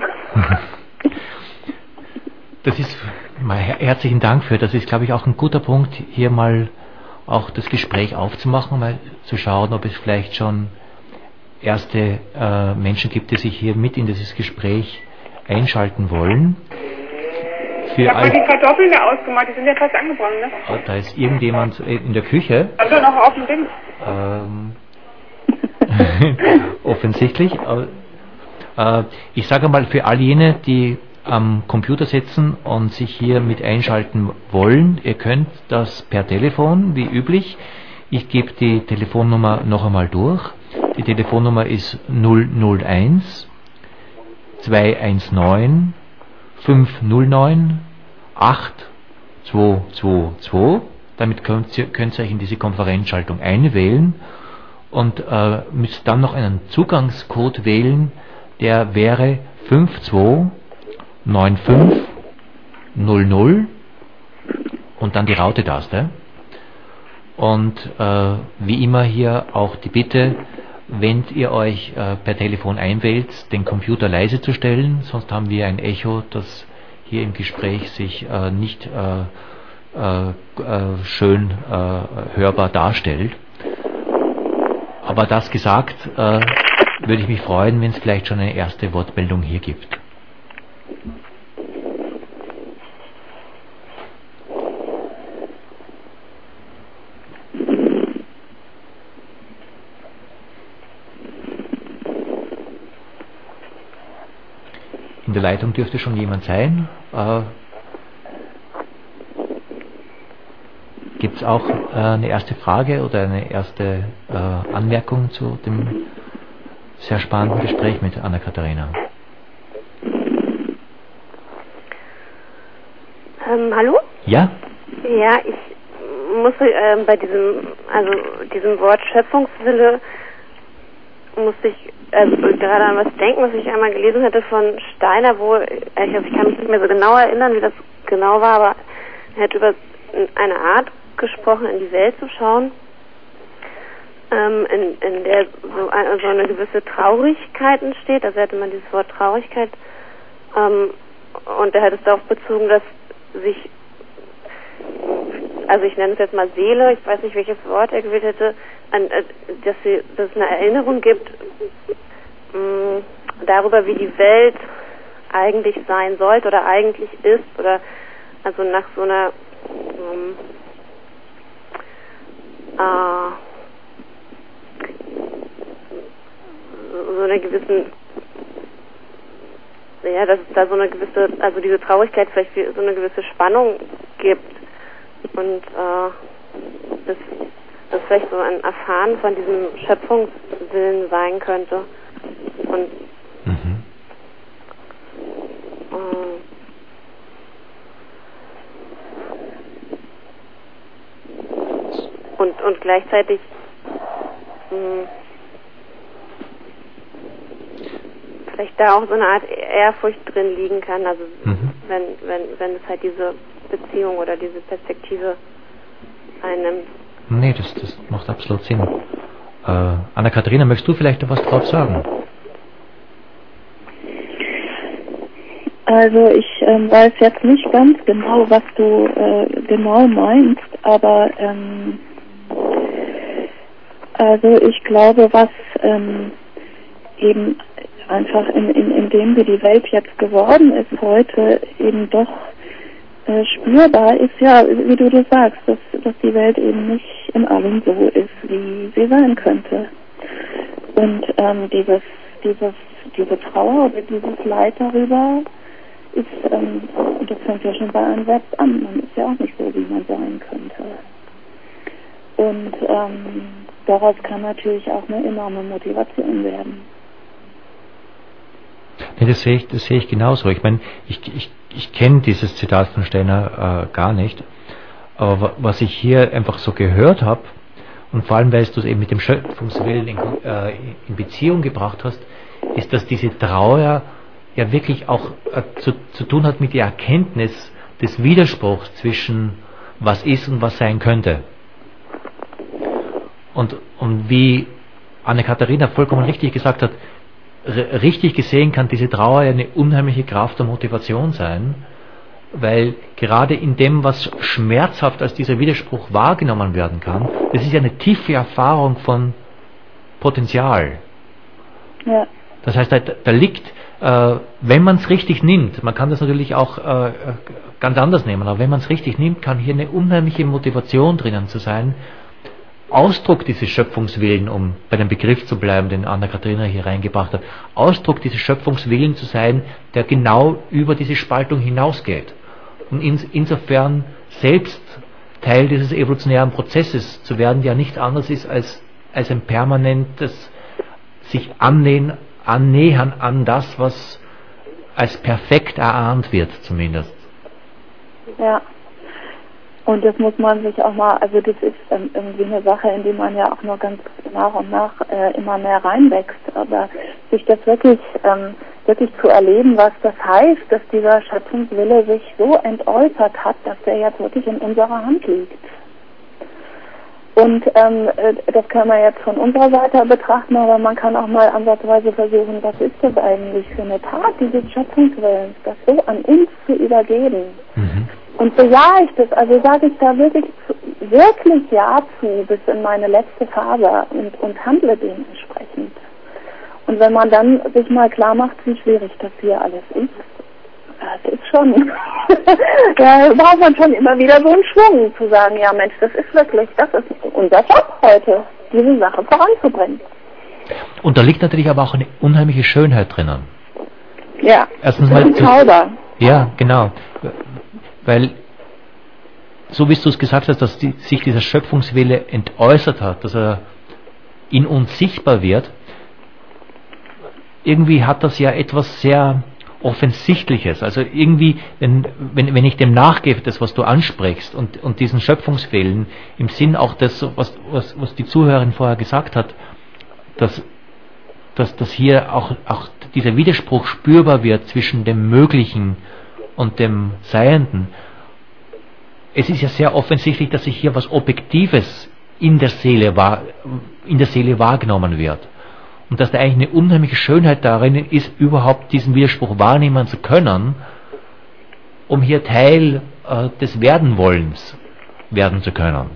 Speaker 1: Das ist, mal her- herzlichen Dank für, das ist, glaube ich, auch ein guter Punkt, hier mal auch das Gespräch aufzumachen, mal zu schauen, ob es vielleicht schon erste äh, Menschen gibt, die sich hier mit in dieses Gespräch einschalten wollen. Für
Speaker 3: ich habe mal die Kartoffeln da ausgemacht, die sind ja fast angebrannt, ne?
Speaker 1: Oh, da ist irgendjemand in der Küche.
Speaker 3: Also noch auf dem Ding.
Speaker 1: Ähm, offensichtlich. Äh, ich sage mal, für all jene, die am Computer sitzen und sich hier mit einschalten wollen, ihr könnt das per Telefon, wie üblich. Ich gebe die Telefonnummer noch einmal durch. Die Telefonnummer ist null null eins zwei eins neun fünf null neun acht zwei zwei zwei. Damit könnt ihr, könnt ihr euch in diese Konferenzschaltung einwählen und äh, müsst dann noch einen Zugangscode wählen, der wäre fünf zwei neun fünf null null und dann die Raute-Taste. Und äh, wie immer hier auch die Bitte, wenn ihr euch äh, per Telefon einwählt, den Computer leise zu stellen, sonst haben wir ein Echo, das hier im Gespräch sich äh, nicht äh, äh, äh, schön äh, hörbar darstellt. Aber das gesagt, äh, würde ich mich freuen, wenn es vielleicht schon eine erste Wortmeldung hier gibt. In der Leitung dürfte schon jemand sein. Äh, Gibt es auch äh, eine erste Frage oder eine erste äh, Anmerkung zu dem sehr spannenden Gespräch mit Anna-Katharina?
Speaker 4: Ähm, hallo?
Speaker 1: Ja?
Speaker 4: Ja, ich muss äh, bei diesem, also diesem Wort Schöpfungswille musste ich also gerade an was denken, was ich einmal gelesen hatte von Steiner, wo, ich, also ich kann mich nicht mehr so genau erinnern, wie das genau war, aber er hat über eine Art gesprochen, in die Welt zu schauen, ähm, in, in der so eine, so eine gewisse Traurigkeit entsteht, also hätte man dieses Wort Traurigkeit, ähm, und er hat es darauf bezogen, dass sich, also ich nenne es jetzt mal Seele, ich weiß nicht, welches Wort er gewählt hätte, an, äh, dass, sie, dass es eine Erinnerung gibt mh, darüber, wie die Welt eigentlich sein sollte oder eigentlich ist, oder also nach so einer ähm, äh, so einer gewissen, ja, dass es da so eine gewisse, also diese Traurigkeit vielleicht so eine gewisse Spannung gibt und äh, das, das vielleicht so ein Erfahren von diesem Schöpfungswillen sein könnte und
Speaker 1: Mhm.
Speaker 4: äh, und und gleichzeitig mh, vielleicht da auch so eine Art Ehrfurcht drin liegen kann, also
Speaker 1: Mhm.
Speaker 4: wenn wenn wenn es halt diese Beziehung oder diese Perspektive einnimmt.
Speaker 1: Nee, das, das macht absolut Sinn. Äh, Anna-Katharina, möchtest du vielleicht noch was drauf sagen?
Speaker 2: Also ich ähm, weiß jetzt nicht ganz genau, was du äh, genau meinst, aber ähm, also ich glaube, was ähm, eben einfach in, in, in dem, wie die Welt jetzt geworden ist heute, eben doch äh, spürbar ist, ja, wie du das sagst, dass, dass die Welt eben nicht in allem so ist, wie sie sein könnte. Und ähm, dieses, dieses, diese Trauer oder dieses Leid darüber ist, ähm, das fängt ja schon bei einem selbst an. Man ist ja auch nicht so, wie man sein könnte. Und ähm, daraus kann natürlich auch eine enorme Motivation werden.
Speaker 1: Nee, das sehe ich, das sehe ich genauso. Ich meine, ich, ich, ich kenne dieses Zitat von Steiner äh, gar nicht, aber wa- was ich hier einfach so gehört habe, und vor allem, weil du es eben mit dem Schöpfungswillen in, äh, in Beziehung gebracht hast, ist, dass diese Trauer ja wirklich auch äh, zu, zu tun hat mit der Erkenntnis des Widerspruchs zwischen was ist und was sein könnte. Und, und wie Anne-Katharina vollkommen richtig gesagt hat, r- richtig gesehen kann diese Trauer ja eine unheimliche Kraft und Motivation sein, weil gerade in dem, was schmerzhaft als dieser Widerspruch wahrgenommen werden kann, das ist ja eine tiefe Erfahrung von Potenzial.
Speaker 2: Ja.
Speaker 1: Das heißt, da, da liegt, äh, wenn man es richtig nimmt, man kann das natürlich auch äh, ganz anders nehmen, aber wenn man es richtig nimmt, kann hier eine unheimliche Motivation drinnen zu sein, Ausdruck dieses Schöpfungswillen, um bei dem Begriff zu bleiben, den Anna-Katharina hier reingebracht hat, Ausdruck dieses Schöpfungswillen zu sein, der genau über diese Spaltung hinausgeht und ins, insofern selbst Teil dieses evolutionären Prozesses zu werden, der nichts anderes ist als, als ein permanentes sich annähern, annähern an das, was als perfekt erahnt wird zumindest.
Speaker 2: Ja, Und das muss man sich auch mal, also das ist ähm, irgendwie eine Sache, in die man ja auch nur ganz nach und nach äh, immer mehr reinwächst. Aber sich das wirklich, ähm, wirklich zu erleben, was das heißt, dass dieser Schöpfungswille sich so entäußert hat, dass der jetzt wirklich in unserer Hand liegt. Und ähm, das kann man jetzt von unserer Seite betrachten, aber man kann auch mal ansatzweise versuchen, was ist das eigentlich für eine Tat dieses Schöpfungswillens, das so an uns zu übergeben. Mhm. Und bejahe ich das, also sage ich da wirklich, wirklich Ja zu, bis in meine letzte Faser und, und handle dementsprechend. Und wenn man dann sich mal klar macht, wie schwierig das hier alles ist, das ist schon, da braucht man schon immer wieder so einen Schwung zu sagen, ja Mensch, das ist wirklich, das ist unser Job heute, diese Sache voranzubringen.
Speaker 1: Und da liegt natürlich aber auch eine unheimliche Schönheit drinnen.
Speaker 2: Ja,
Speaker 1: erstens
Speaker 2: das
Speaker 1: mal
Speaker 2: ist ein Zauber.
Speaker 1: Ja, genau. Weil, so wie du es gesagt hast, dass die, sich dieser Schöpfungswille entäußert hat, dass er in uns sichtbar wird, irgendwie hat das ja etwas sehr Offensichtliches. Also irgendwie, wenn, wenn, wenn ich dem nachgehe, das, was du ansprichst, und, und diesen Schöpfungswillen, im Sinn auch das, was, was, was die Zuhörerin vorher gesagt hat, dass, dass, dass hier auch, auch dieser Widerspruch spürbar wird zwischen dem Möglichen und dem Seienden. Es ist ja sehr offensichtlich, dass sich hier was Objektives in der Seele wahr, in der Seele wahrgenommen wird. Und dass da eigentlich eine unheimliche Schönheit darin ist, überhaupt diesen Widerspruch wahrnehmen zu können, um hier Teil äh, des Werdenwollens werden zu können.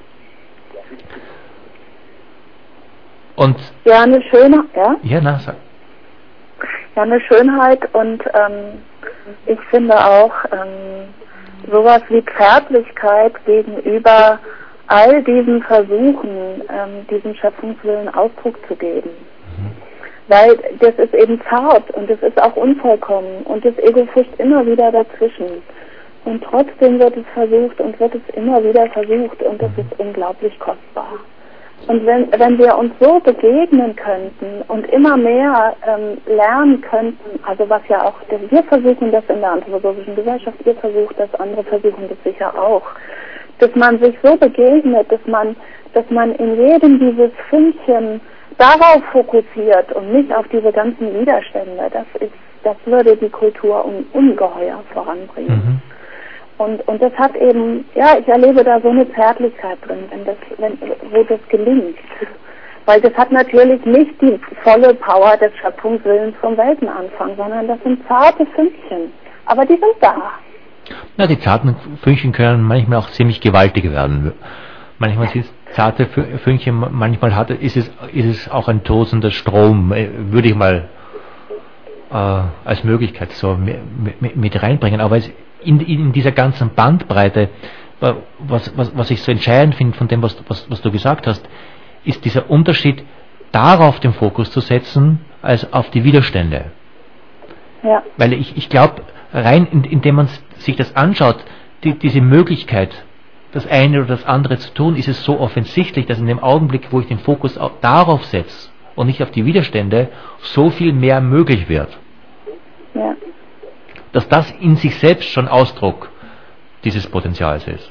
Speaker 1: Und
Speaker 2: ja, eine Schönheit, ja?
Speaker 1: Ja, na, sag.
Speaker 2: Ja, eine Schönheit und ähm, ich finde auch ähm, sowas wie Zärtlichkeit gegenüber all diesen Versuchen, ähm, diesem Schöpfungswillen Ausdruck zu geben. Mhm. Weil das ist eben zart und es ist auch unvollkommen und das Ego fuscht immer wieder dazwischen. Und trotzdem wird es versucht und wird es immer wieder versucht und das ist unglaublich kostbar. Und wenn, wenn wir uns so begegnen könnten und immer mehr ähm, lernen könnten, also was ja auch, wir versuchen das in der anthroposophischen Gesellschaft, ihr versucht das, andere versuchen das sicher auch, dass man sich so begegnet, dass man, dass man in jedem dieses Fünkchen darauf fokussiert und nicht auf diese ganzen Widerstände, das ist, das würde die Kultur un, ungeheuer voranbringen. Mhm. Und, und das hat eben, ja, ich erlebe da so eine Zärtlichkeit drin, wenn das, wenn, wo das gelingt. Weil das hat natürlich nicht die volle Power des Schöpfungswillens vom Weltenanfang, sondern das sind zarte Fünkchen. Aber die sind da.
Speaker 1: Ja, die zarten Fünkchen können manchmal auch ziemlich gewaltig werden. Manchmal sind es zarte Fünkchen, manchmal hat, ist, es, ist es auch ein tosender Strom, würde ich mal äh, als Möglichkeit so mit, mit reinbringen. Aber es In, in dieser ganzen Bandbreite, was, was, was ich so entscheidend finde von dem, was, was, was du gesagt hast, ist dieser Unterschied, darauf den Fokus zu setzen, als auf die Widerstände. Ja. Weil ich, ich glaube, rein in, indem man sich das anschaut, die, diese Möglichkeit, das eine oder das andere zu tun, ist es so offensichtlich, dass in dem Augenblick, wo ich den Fokus auch darauf setze und nicht auf die Widerstände, so viel mehr möglich wird. Ja. Dass das in sich selbst schon Ausdruck dieses Potenzials ist.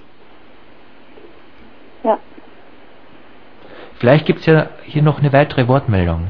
Speaker 2: Ja.
Speaker 1: Vielleicht gibt es ja hier noch eine weitere Wortmeldung.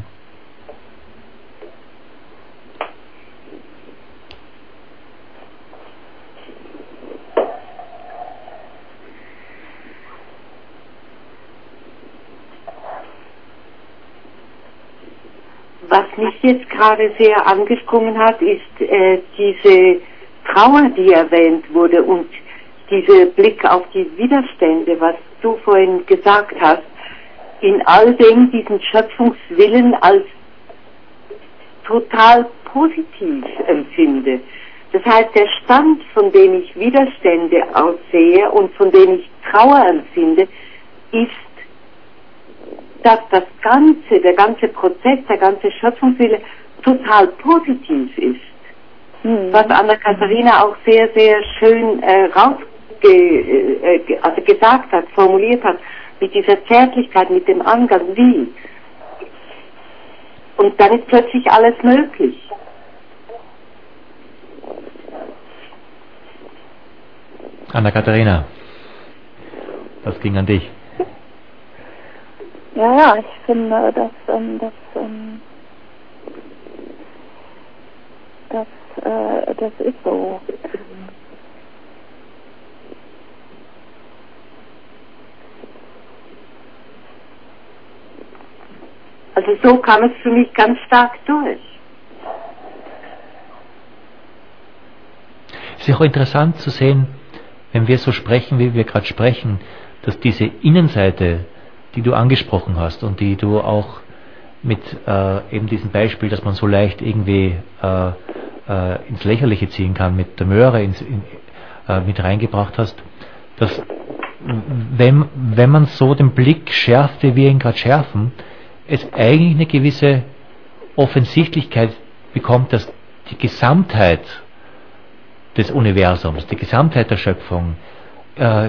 Speaker 5: Was mich jetzt gerade sehr angesprungen hat, ist äh, diese Trauer, die erwähnt wurde und dieser Blick auf die Widerstände, was du vorhin gesagt hast, in all dem diesen Schöpfungswillen als total positiv empfinde. Das heißt, der Stand, von dem ich Widerstände aussehe und von dem ich Trauer empfinde, ist, dass das Ganze, der ganze Prozess, der ganze Schöpfungswille total positiv ist. Mhm. Was Anna-Katharina auch sehr, sehr schön äh, rausge, äh, also gesagt hat, formuliert hat, mit dieser Zärtlichkeit, mit dem Angang, wie. Und dann ist plötzlich alles möglich.
Speaker 1: Anna-Katharina. Das ging an dich.
Speaker 2: Ja, ja, ich finde, dass, ähm, dass, ähm, das, äh, das ist so.
Speaker 5: Also so kam es für mich ganz stark durch.
Speaker 1: Es ist auch interessant zu sehen, wenn wir so sprechen, wie wir gerade sprechen, dass diese Innenseite, die du angesprochen hast und die du auch mit äh, eben diesem Beispiel, dass man so leicht irgendwie äh, äh, ins Lächerliche ziehen kann, mit der Möhre ins, in, äh, mit reingebracht hast, dass wenn, wenn man so den Blick schärft, wie wir ihn gerade schärfen, es eigentlich eine gewisse Offensichtlichkeit bekommt, dass die Gesamtheit des Universums, die Gesamtheit der Schöpfung, äh,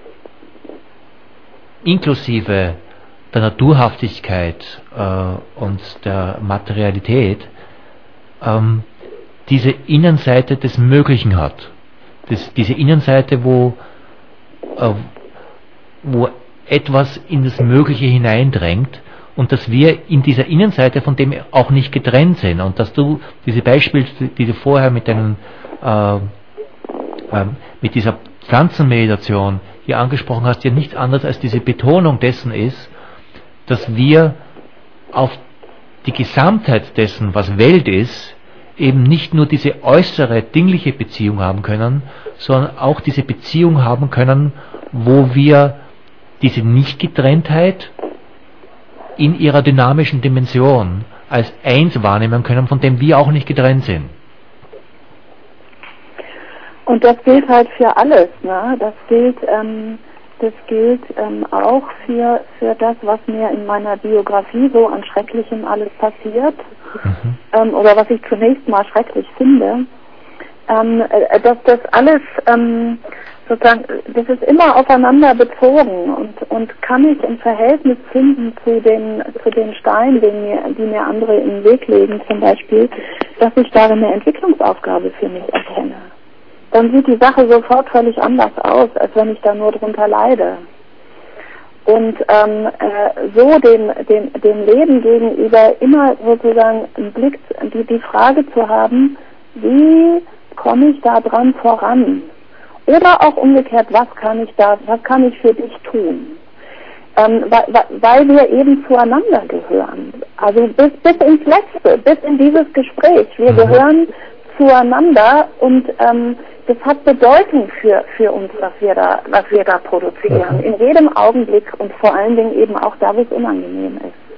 Speaker 1: inklusive der Naturhaftigkeit äh, und der Materialität, ähm, diese Innenseite des Möglichen hat. Das, diese Innenseite, wo, äh, wo etwas in das Mögliche hineindrängt und dass wir in dieser Innenseite von dem auch nicht getrennt sind und dass du diese Beispiele, die du vorher mit deinen äh, äh, mit dieser Pflanzenmeditation hier angesprochen hast, ja nichts anderes als diese Betonung dessen ist, dass wir auf die Gesamtheit dessen, was Welt ist, eben nicht nur diese äußere, dingliche Beziehung haben können, sondern auch diese Beziehung haben können, wo wir diese Nichtgetrenntheit in ihrer dynamischen Dimension als eins wahrnehmen können, von dem wir auch nicht getrennt sind.
Speaker 2: Und das gilt halt für alles, ne? Das gilt, ähm, das gilt ähm, auch für, für das, was mir in meiner Biografie so an Schrecklichem alles passiert, mhm. ähm, oder was ich zunächst mal schrecklich finde, ähm, äh, dass das alles ähm, sozusagen, das ist immer aufeinander bezogen und, und kann ich im Verhältnis finden zu den, zu den Steinen, die mir, die mir andere in den Weg legen zum Beispiel, dass ich darin eine Entwicklungsaufgabe für mich erkenne. Dann sieht die Sache sofort völlig anders aus, als wenn ich da nur drunter leide. Und ähm, äh, so dem, dem, dem Leben gegenüber immer sozusagen einen Blick, die, die Frage zu haben, wie komme ich da dran voran? Oder auch umgekehrt, was kann ich da, was kann ich für dich tun? Ähm, weil, weil wir eben zueinander gehören. Also bis, bis ins Letzte, bis in dieses Gespräch. Wir mhm. gehören zueinander und ähm, das hat Bedeutung für, für uns, was wir da, was wir da produzieren. Mhm. In jedem Augenblick und vor allen Dingen eben auch da, wo es unangenehm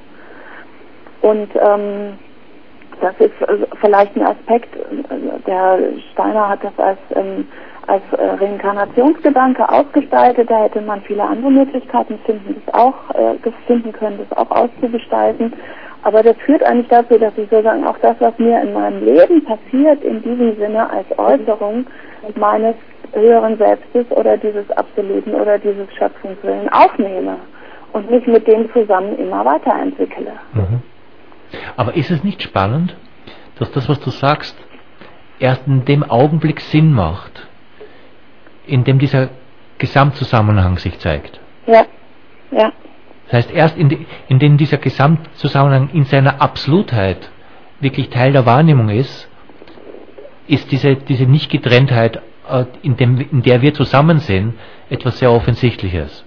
Speaker 2: ist. Und ähm, das ist vielleicht ein Aspekt, der Steiner hat das als, ähm, als äh, Reinkarnationsgedanke ausgestaltet, da hätte man viele andere Möglichkeiten finden, das auch, äh, finden können, das auch auszugestalten. Aber das führt eigentlich dazu, dass ich sozusagen auch das, was mir in meinem Leben passiert, in diesem Sinne als Äußerung meines höheren Selbstes oder dieses Absoluten oder dieses Schöpfungswillen aufnehme und mich mit dem zusammen immer weiterentwickle.
Speaker 1: Mhm. Aber ist es nicht spannend, dass das, was du sagst, erst in dem Augenblick Sinn macht, in dem dieser Gesamtzusammenhang sich zeigt?
Speaker 2: Ja, ja.
Speaker 1: Das heißt, erst in, de, in dem dieser Gesamtzusammenhang in seiner Absolutheit wirklich Teil der Wahrnehmung ist, ist diese, diese Nichtgetrenntheit, äh, in, dem, in der wir zusammen sind, etwas sehr Offensichtliches.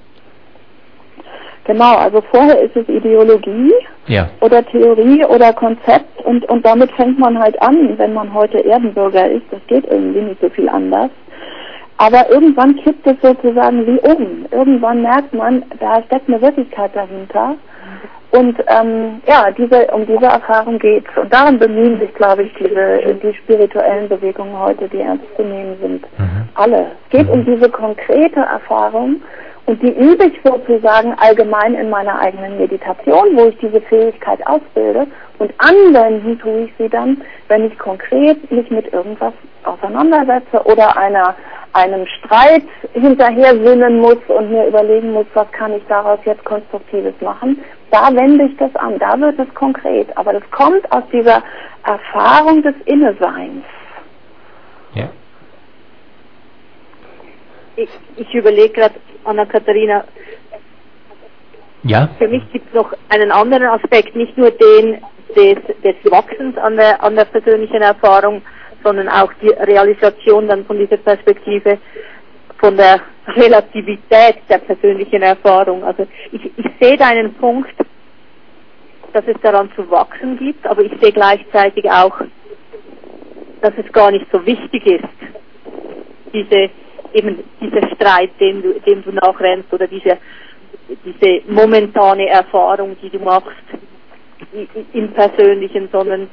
Speaker 2: Genau, also vorher ist es Ideologie
Speaker 1: ja.
Speaker 2: oder Theorie oder Konzept und, und damit fängt man halt an, wenn man heute Erdenbürger ist, das geht irgendwie nicht so viel anders. Aber irgendwann kippt es sozusagen wie um. Irgendwann merkt man, da steckt eine Wirklichkeit dahinter. Und ähm, ja, diese, um diese Erfahrung geht's. Und darum bemühen sich, glaube ich, diese die spirituellen Bewegungen heute, die ernst zu nehmen sind. Mhm. Alle. Es geht mhm. um diese konkrete Erfahrung. Und die übe ich sozusagen allgemein in meiner eigenen Meditation, wo ich diese Fähigkeit ausbilde. Und anwenden tue ich sie dann, wenn ich konkret mich mit irgendwas auseinandersetze oder einer, einem Streit hinterher sinnen muss und mir überlegen muss, was kann ich daraus jetzt Konstruktives machen. Da wende ich das an, da wird es konkret. Aber das kommt aus dieser Erfahrung des Inneseins.
Speaker 1: Ja.
Speaker 6: ich, ich überlege gerade, Anna-Katharina,
Speaker 1: Ja?
Speaker 6: für mich gibt es noch einen anderen Aspekt, nicht nur den des, des Wachsens an der, an der persönlichen Erfahrung, sondern auch die Realisation dann von dieser Perspektive, von der Relativität der persönlichen Erfahrung. Also ich, ich sehe deinen Punkt, dass es daran zu wachsen gibt, aber ich sehe gleichzeitig auch, dass es gar nicht so wichtig ist, diese eben dieser Streit, dem du, dem du nachrennst, oder diese diese momentane Erfahrung, die du machst im Persönlichen, sondern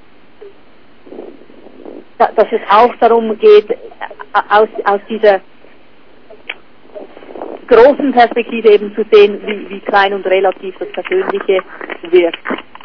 Speaker 6: dass es auch darum geht, aus, aus dieser großen Perspektive eben zu sehen, wie, wie klein und relativ das Persönliche wirkt.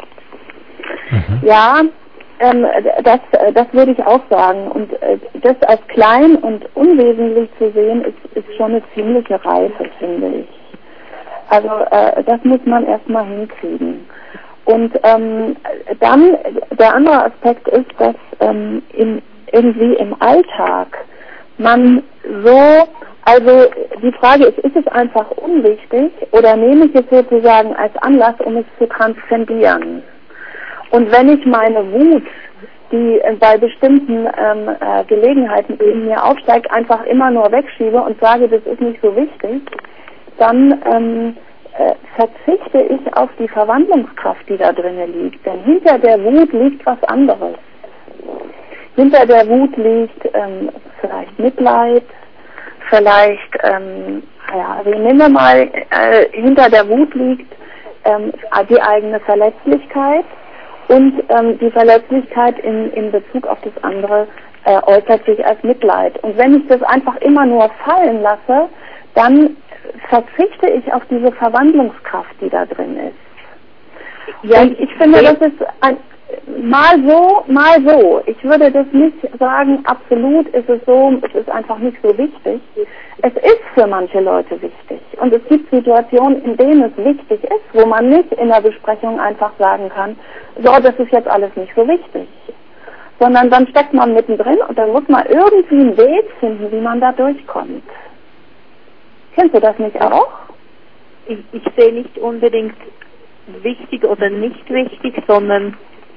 Speaker 2: Mhm. Ja, ähm, das, das würde ich auch sagen. Und äh, das als klein und unwesentlich zu sehen, ist, ist schon eine ziemliche Reife, finde ich. Also äh, das muss man erstmal hinkriegen. Und ähm, dann der andere Aspekt ist, dass ähm, in, irgendwie im Alltag man so, also die Frage ist, ist es einfach unwichtig oder nehme ich es sozusagen als Anlass, um es zu transzendieren? Und wenn ich meine Wut, die bei bestimmten ähm, äh, Gelegenheiten in mir aufsteigt, einfach immer nur wegschiebe und sage, das ist nicht so wichtig, dann ähm, äh, verzichte ich auf die Verwandlungskraft, die da drinnen liegt. Denn hinter der Wut liegt was anderes. Hinter der Wut liegt ähm, vielleicht Mitleid, vielleicht, ähm, ja, also nehmen wir mal, äh, hinter der Wut liegt ähm, die eigene Verletzlichkeit, und ähm, die Verletzlichkeit in, in Bezug auf das andere äh, äußert sich als Mitleid. Und wenn ich das einfach immer nur fallen lasse, dann verzichte ich auf diese Verwandlungskraft, die da drin ist. Ja, und ich finde, das ist ein, mal so, mal so. Ich würde das nicht sagen, absolut ist es so, es ist einfach nicht so wichtig. Es ist für manche Leute wichtig. Und es gibt Situationen, in denen es wichtig ist, wo man nicht in der Besprechung einfach sagen kann, so, das ist jetzt alles nicht so wichtig. Sondern dann steckt man mittendrin und dann muss man irgendwie einen Weg finden, wie man da durchkommt. Kennst du das nicht auch?
Speaker 6: Ich, ich sehe nicht unbedingt wichtig oder nicht wichtig, sondern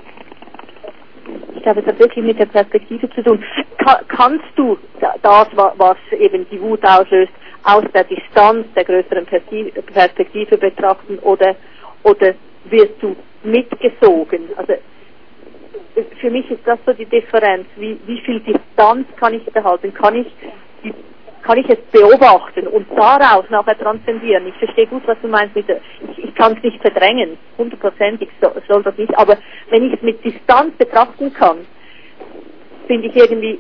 Speaker 6: ich glaube, es hat wirklich mit der Perspektive zu tun. Ka- kannst du das, was eben die Wut auslöst, aus der Distanz der größeren Perspektive betrachten, oder, oder wirst du mitgesogen? Also für mich ist das so die Differenz. Wie, wie viel Distanz kann ich behalten? Kann ich, die, kann ich es beobachten und daraus nachher transzendieren? Ich verstehe gut, was du meinst mit der, ich, ich kann es nicht verdrängen, hundertprozentig so, soll das nicht, aber wenn ich es mit Distanz betrachten kann, finde ich irgendwie...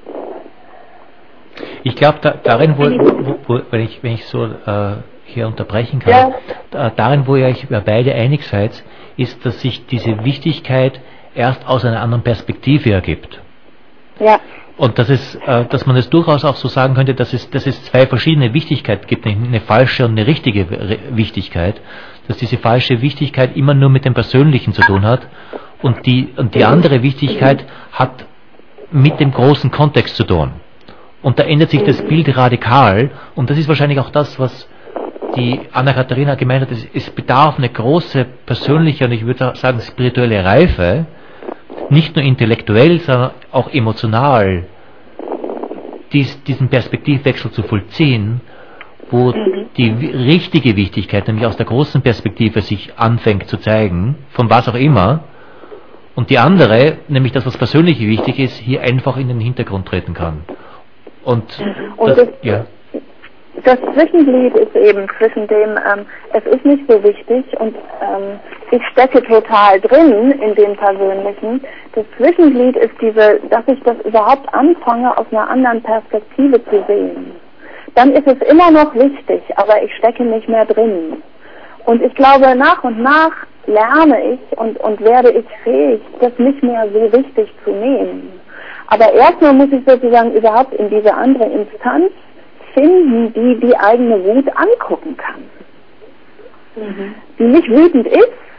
Speaker 1: Ich glaube, da, darin, wo, wo, wo, wenn ich, wenn ich so äh, hier unterbrechen kann, ja. da, darin, wo ihr euch beide einig seid, ist, dass sich diese Wichtigkeit erst aus einer anderen Perspektive ergibt.
Speaker 2: Ja.
Speaker 1: Und dass es, äh, dass man es durchaus auch so sagen könnte, dass es, dass es zwei verschiedene Wichtigkeiten gibt, nämlich eine falsche und eine richtige Wichtigkeit, dass diese falsche Wichtigkeit immer nur mit dem Persönlichen zu tun hat, und die, und die andere Wichtigkeit hat mit dem großen Kontext zu tun. Und da ändert sich das Bild radikal, und das ist wahrscheinlich auch das, was die Anna-Katharina gemeint hat, es, es bedarf eine große persönliche und ich würde sagen spirituelle Reife, nicht nur intellektuell, sondern auch emotional, dies, diesen Perspektivwechsel zu vollziehen, wo mhm. die richtige Wichtigkeit, nämlich aus der großen Perspektive, sich anfängt zu zeigen, von was auch immer, und die andere, nämlich das, was persönlich wichtig ist, hier einfach in den Hintergrund treten kann. Und,
Speaker 2: und
Speaker 1: das,
Speaker 2: das,
Speaker 1: ja.
Speaker 2: das Zwischenglied ist eben zwischen dem, ähm, es ist nicht so wichtig und ähm, ich stecke total drin in dem Persönlichen. Das Zwischenglied ist diese, dass ich das überhaupt anfange, aus einer anderen Perspektive zu sehen. Dann ist es immer noch wichtig, aber ich stecke nicht mehr drin. Und ich glaube, nach und nach lerne ich und, und werde ich fähig, das nicht mehr so wichtig zu nehmen. Aber erstmal muss ich sozusagen überhaupt in diese andere Instanz finden, die die eigene Wut angucken kann. Mhm. Die nicht wütend ist,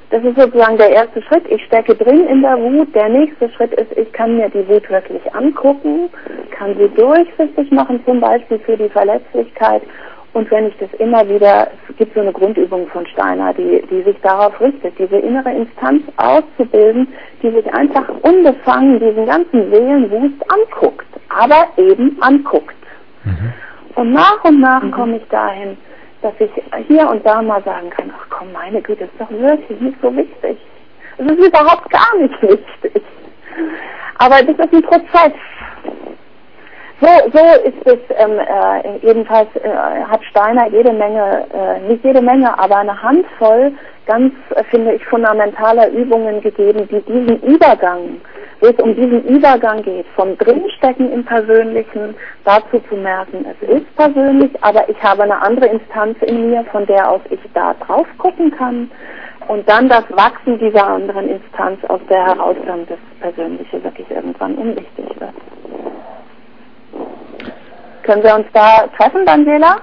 Speaker 2: Das ist sozusagen der erste Schritt. Ich stecke drin in der Wut. Der nächste Schritt ist, ich kann mir die Wut wirklich angucken, kann sie durchsichtig machen, zum Beispiel für die Verletzlichkeit. Und wenn ich das immer wieder, es gibt so eine Grundübung von Steiner, die, die sich darauf richtet, diese innere Instanz auszubilden, die sich einfach unbefangen diesen ganzen Seelenwust anguckt, aber eben anguckt. Mhm. Und nach und nach mhm. komme ich dahin, dass ich hier und da mal sagen kann, ach komm, meine Güte, das ist doch wirklich nicht so wichtig. Es ist überhaupt gar nicht wichtig. Aber das ist ein Prozess. So, so ist es, ähm, äh, jedenfalls äh, hat Steiner jede Menge, äh, nicht jede Menge, aber eine Handvoll ganz, äh, finde ich, fundamentaler Übungen gegeben, die diesen Übergang, wo es um diesen Übergang geht, vom Drinstecken im Persönlichen dazu zu merken, es ist persönlich, aber ich habe eine andere Instanz in mir, von der aus ich da drauf gucken kann, und dann das Wachsen dieser anderen Instanz, aus der heraus dann das Persönliche wirklich irgendwann unwichtig wird. Können wir uns da treffen, Daniela?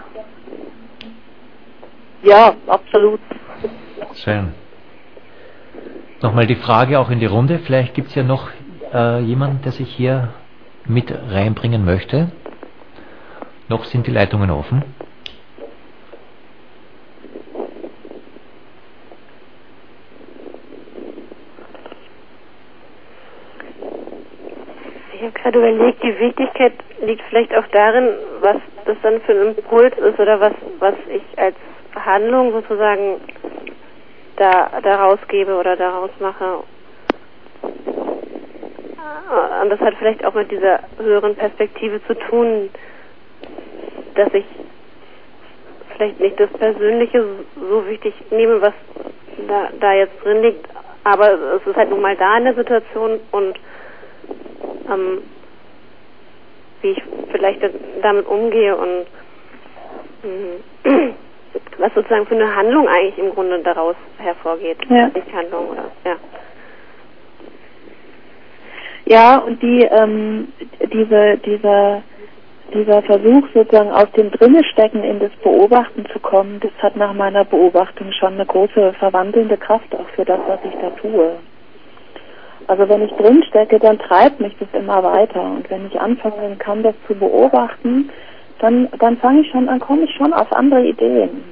Speaker 6: Ja, absolut.
Speaker 1: Schön. Nochmal die Frage auch in die Runde. Vielleicht gibt es ja noch äh, jemanden, der sich hier mit reinbringen möchte. Noch sind die Leitungen offen.
Speaker 4: Ich habe gerade überlegt, die Wichtigkeit liegt vielleicht auch darin, was das dann für ein Impuls ist oder was, was ich als Handlung sozusagen da daraus gebe oder daraus mache. Und das hat vielleicht auch mit dieser höheren Perspektive zu tun, dass ich vielleicht nicht das Persönliche so wichtig nehme, was da, da jetzt drin liegt, aber es ist halt nun mal da in der Situation und ähm, wie ich vielleicht damit umgehe und mh, was sozusagen für eine Handlung eigentlich im Grunde daraus hervorgeht.
Speaker 2: Ja.
Speaker 4: Nicht Handlung, oder? Ja.
Speaker 6: Ja, und die, ähm, diese, dieser, dieser Versuch sozusagen aus dem Drinnestecken in das Beobachten zu kommen, das hat nach meiner Beobachtung schon eine große verwandelnde Kraft auch für das, was ich da tue. Also wenn ich drin stecke, dann treibt mich das immer weiter. Und wenn ich anfangen kann, das zu beobachten, dann, dann fange ich schon, dann komme ich schon auf andere Ideen.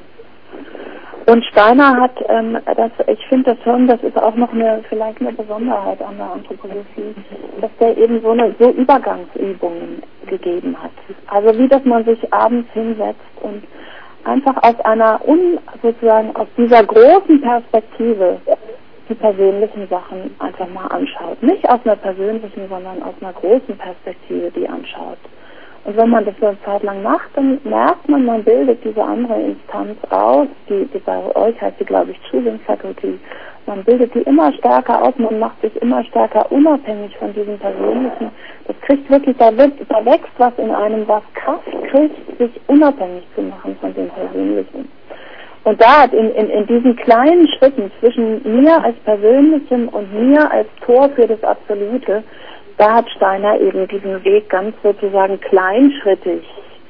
Speaker 6: Und Steiner hat, ähm, das, ich finde das schon, das ist auch noch eine, vielleicht eine Besonderheit an der Anthroposophie, dass der eben so eine, so Übergangsübungen gegeben hat. Also wie, dass man sich abends hinsetzt und einfach aus einer, un, sozusagen aus dieser großen Perspektive die persönlichen Sachen einfach mal anschaut. Nicht aus einer persönlichen, sondern aus einer großen Perspektive die anschaut. Und wenn man das so eine Zeit lang macht, dann merkt man, man bildet diese andere Instanz aus, die, die bei euch heißt die, glaube ich, Choosing Faculty. Man bildet die immer stärker aus, man macht sich immer stärker unabhängig von diesem Persönlichen. Das kriegt wirklich, da wird, da wächst was in einem, was Kraft kriegt, sich unabhängig zu machen von dem Persönlichen. Und da hat in, in, in diesen kleinen Schritten zwischen mir als Persönlichem und mir als Tor für das Absolute, da hat Steiner eben diesen Weg ganz sozusagen kleinschrittig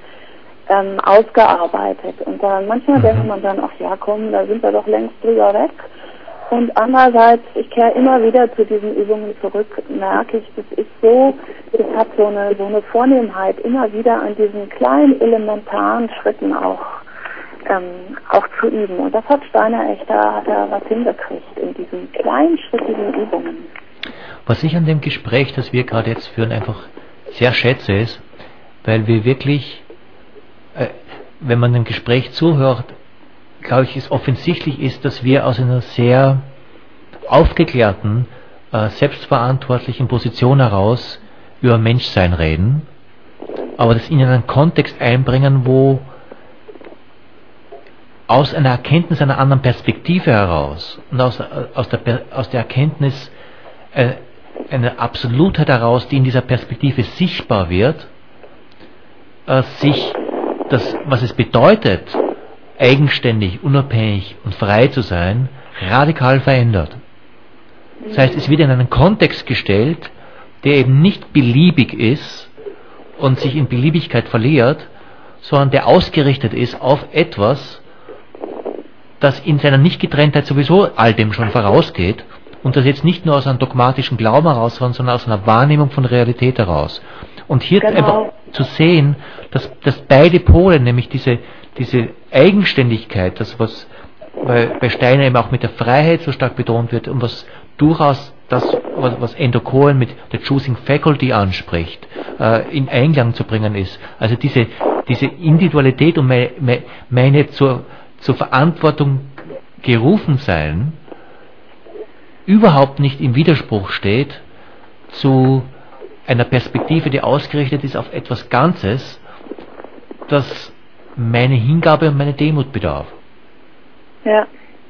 Speaker 6: ähm, ausgearbeitet. Und dann manchmal mhm. denkt man dann, ach ja komm, da sind wir doch längst drüber weg. Und andererseits, ich kehre immer wieder zu diesen Übungen zurück, merke ich, das ist so, das hat so eine, so eine Vornehmheit, immer wieder an diesen kleinen elementaren Schritten auch Ähm, auch zu üben. Und das hat Steiner echt, da hat er was hingekriegt in diesen kleinschrittigen Übungen.
Speaker 1: Was ich an dem Gespräch, das wir gerade jetzt führen, einfach sehr schätze, ist, weil wir wirklich, äh, wenn man dem Gespräch zuhört, glaube ich, es offensichtlich ist, dass wir aus einer sehr aufgeklärten, äh, selbstverantwortlichen Position heraus über Menschsein reden, aber das in einen Kontext einbringen, wo aus einer Erkenntnis einer anderen Perspektive heraus und aus, aus, der, aus der Erkenntnis äh, einer Absolutheit heraus, die in dieser Perspektive sichtbar wird, äh, sich das, was es bedeutet, eigenständig, unabhängig und frei zu sein, radikal verändert. Das heißt, es wird in einen Kontext gestellt, der eben nicht beliebig ist und sich in Beliebigkeit verliert, sondern der ausgerichtet ist auf etwas, das in seiner Nichtgetrenntheit sowieso all dem schon vorausgeht und das jetzt nicht nur aus einem dogmatischen Glauben heraus, sondern aus einer Wahrnehmung von Realität heraus. Und hier
Speaker 2: Genau.
Speaker 1: einfach zu sehen, dass, dass beide Pole, nämlich diese, diese Eigenständigkeit, das was bei, bei Steiner eben auch mit der Freiheit so stark betont wird und was durchaus das, was, was Endo Cohen mit der Choosing Faculty anspricht, äh, in Einklang zu bringen ist. Also diese, diese Individualität und meine, meine zur, zur Verantwortung gerufen sein, überhaupt nicht im Widerspruch steht zu einer Perspektive, die ausgerichtet ist auf etwas Ganzes, das meine Hingabe und meine Demut bedarf.
Speaker 2: Ja.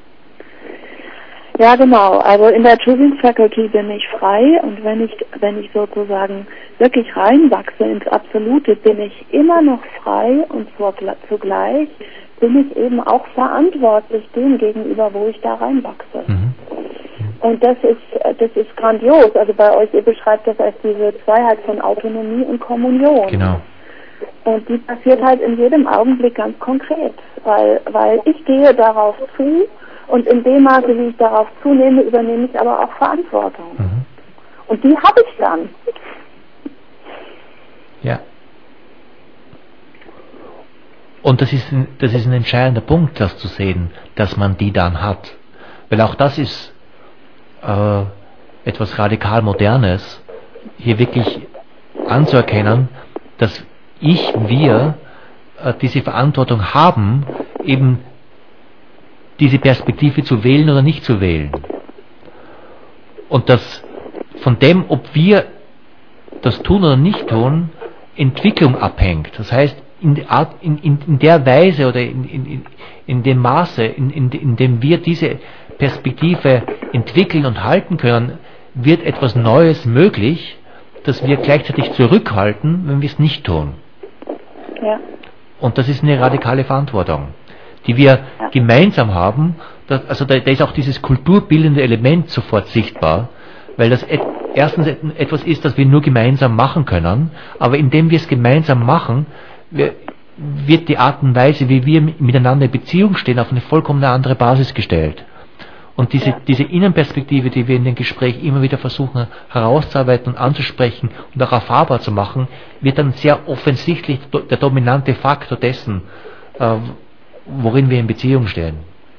Speaker 2: Ja, genau. Also in der Choosing Faculty bin ich frei und wenn ich, wenn ich sozusagen wirklich reinwachse ins Absolute, bin ich immer noch frei und zugleich bin ich eben auch verantwortlich dem gegenüber, wo ich da reinwachse.
Speaker 1: Mhm.
Speaker 2: Und das ist, das ist grandios. Also bei euch, ihr beschreibt das als diese Zweiheit von Autonomie und Kommunion.
Speaker 1: Genau.
Speaker 2: Und die passiert halt in jedem Augenblick ganz konkret, weil, weil ich gehe darauf zu und in dem Maße, wie ich darauf zunehme, übernehme ich aber auch Verantwortung.
Speaker 1: Mhm.
Speaker 2: Und die habe ich dann.
Speaker 1: Ja. Und das ist, ein, das ist ein entscheidender Punkt, das zu sehen, dass man die dann hat. Weil auch das ist äh, etwas radikal Modernes, hier wirklich anzuerkennen, dass ich, wir äh, diese Verantwortung haben, eben diese Perspektive zu wählen oder nicht zu wählen. Und dass von dem, ob wir das tun oder nicht tun, Entwicklung abhängt. Das heißt, in, in, in, in der Weise oder in, in, in dem Maße, in, in, in dem wir diese Perspektive entwickeln und halten können, wird etwas Neues möglich, das wir gleichzeitig zurückhalten, wenn wir es nicht tun.
Speaker 2: Ja.
Speaker 1: Und das ist eine radikale Verantwortung, die wir ja. gemeinsam haben. Das, also da, da ist auch dieses kulturbildende Element sofort sichtbar, weil das et, erstens etwas ist, das wir nur gemeinsam machen können, aber indem wir es gemeinsam machen, wir, wird die Art und Weise, wie wir miteinander in Beziehung stehen, auf eine vollkommen andere Basis gestellt. Und diese, ja. diese Innenperspektive, die wir in dem Gespräch immer wieder versuchen herauszuarbeiten und anzusprechen und auch erfahrbar zu machen, wird dann sehr offensichtlich der dominante Faktor dessen, äh, worin wir in Beziehung stehen.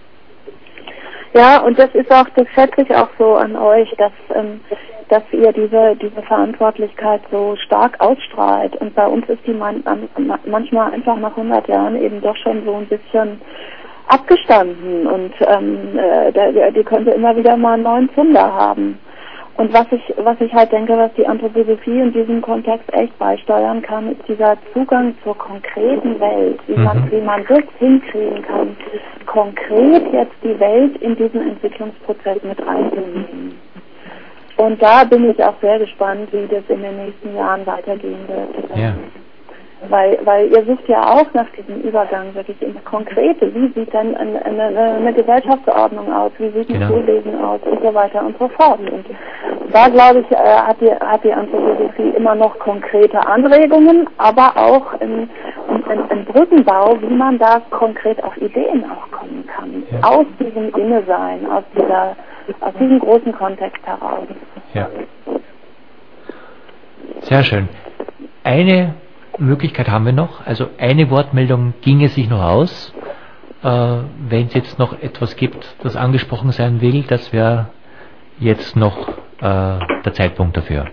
Speaker 2: Ja, und das ist auch, das schätze ich auch so an euch, dass, ähm, dass ihr diese, diese Verantwortlichkeit so stark ausstrahlt. Und bei uns ist die man, manchmal einfach nach hundert Jahren eben doch schon so ein bisschen abgestanden und ähm, äh, die könnte immer wieder mal einen neuen Zunder haben. Und was ich, was ich halt denke, was die Anthroposophie in diesem Kontext echt beisteuern kann, ist dieser Zugang zur konkreten Welt, wie man, mhm. wie man das hinkriegen kann, konkret jetzt die Welt in diesen Entwicklungsprozess mit einzunehmen. Und da bin ich auch sehr gespannt, wie das in den nächsten Jahren weitergehen wird.
Speaker 1: Ja.
Speaker 2: Weil, weil ihr sucht ja auch nach diesem Übergang wirklich ins Konkrete. Wie sieht dann eine, eine, eine Gesellschaftsordnung aus? Wie sieht ein
Speaker 1: genau.
Speaker 2: Schullesen aus? Und so weiter und so fort. Und da, glaube ich, hat die, hat die Anthroposophie immer noch konkrete Anregungen, aber auch im, im, im Brückenbau, wie man da konkret auf Ideen auch kommen kann. Ja. Aus diesem Innesein, aus dieser, aus diesem großen Kontext heraus.
Speaker 1: Ja. Sehr schön. Eine Möglichkeit haben wir noch, also eine Wortmeldung ginge sich noch aus. Äh, wenn es jetzt noch etwas gibt, das angesprochen sein will, das wäre jetzt noch äh, der Zeitpunkt dafür.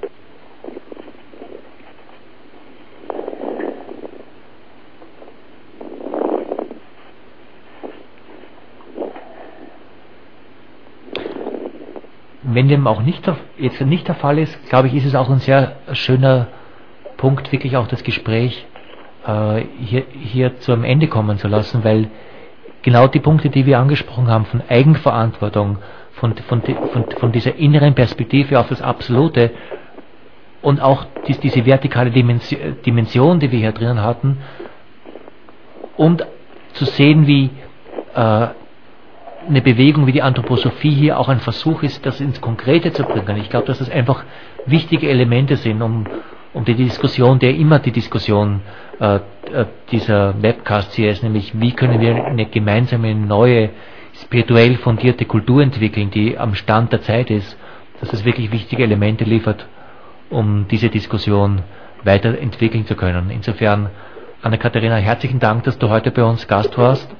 Speaker 1: Wenn dem auch nicht der, jetzt nicht der Fall ist, glaube ich, ist es auch ein sehr schöner Punkt, wirklich auch das Gespräch äh, hier, hier zu einem Ende kommen zu lassen, weil genau die Punkte, die wir angesprochen haben, von Eigenverantwortung, von, von, von, von dieser inneren Perspektive auf das Absolute und auch die, diese vertikale Dimension, Dimension, die wir hier drinnen hatten, und zu sehen, wie äh, eine Bewegung wie die Anthroposophie hier auch ein Versuch ist, das ins Konkrete zu bringen. Ich glaube, dass das einfach wichtige Elemente sind, um um die Diskussion, der immer die Diskussion äh, dieser Webcasts hier ist, nämlich wie können wir eine gemeinsame neue spirituell fundierte Kultur entwickeln, die am Stand der Zeit ist, dass es wirklich wichtige Elemente liefert, um diese Diskussion weiterentwickeln zu können. Insofern, Anna-Katharina, herzlichen Dank, dass du heute bei uns Gast warst.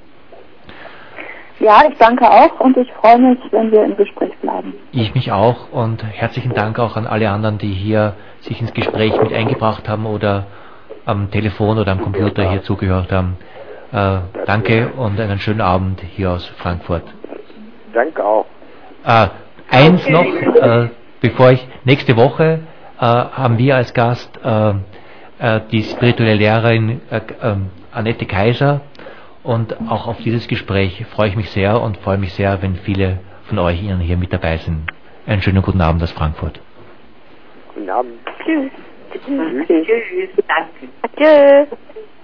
Speaker 2: Ja, ich danke auch und ich freue mich, wenn wir im Gespräch bleiben.
Speaker 1: Ich mich auch und herzlichen Dank auch an alle anderen, die hier sich ins Gespräch mit eingebracht haben oder am Telefon oder am Computer hier zugehört haben. Äh, danke und einen schönen Abend hier aus Frankfurt.
Speaker 7: Danke auch.
Speaker 1: Äh, eins noch, äh, bevor ich, nächste Woche äh, haben wir als Gast äh, äh, die spirituelle Lehrerin äh, äh, Annette Kaiser. Und auch auf dieses Gespräch freue ich mich sehr und freue mich sehr, wenn viele von euch Ihnen hier mit dabei sind. Einen schönen guten Abend aus Frankfurt.
Speaker 7: Guten Abend.
Speaker 4: Tschüss.
Speaker 5: Tschüss. Tschüss. Danke.
Speaker 4: Adieu.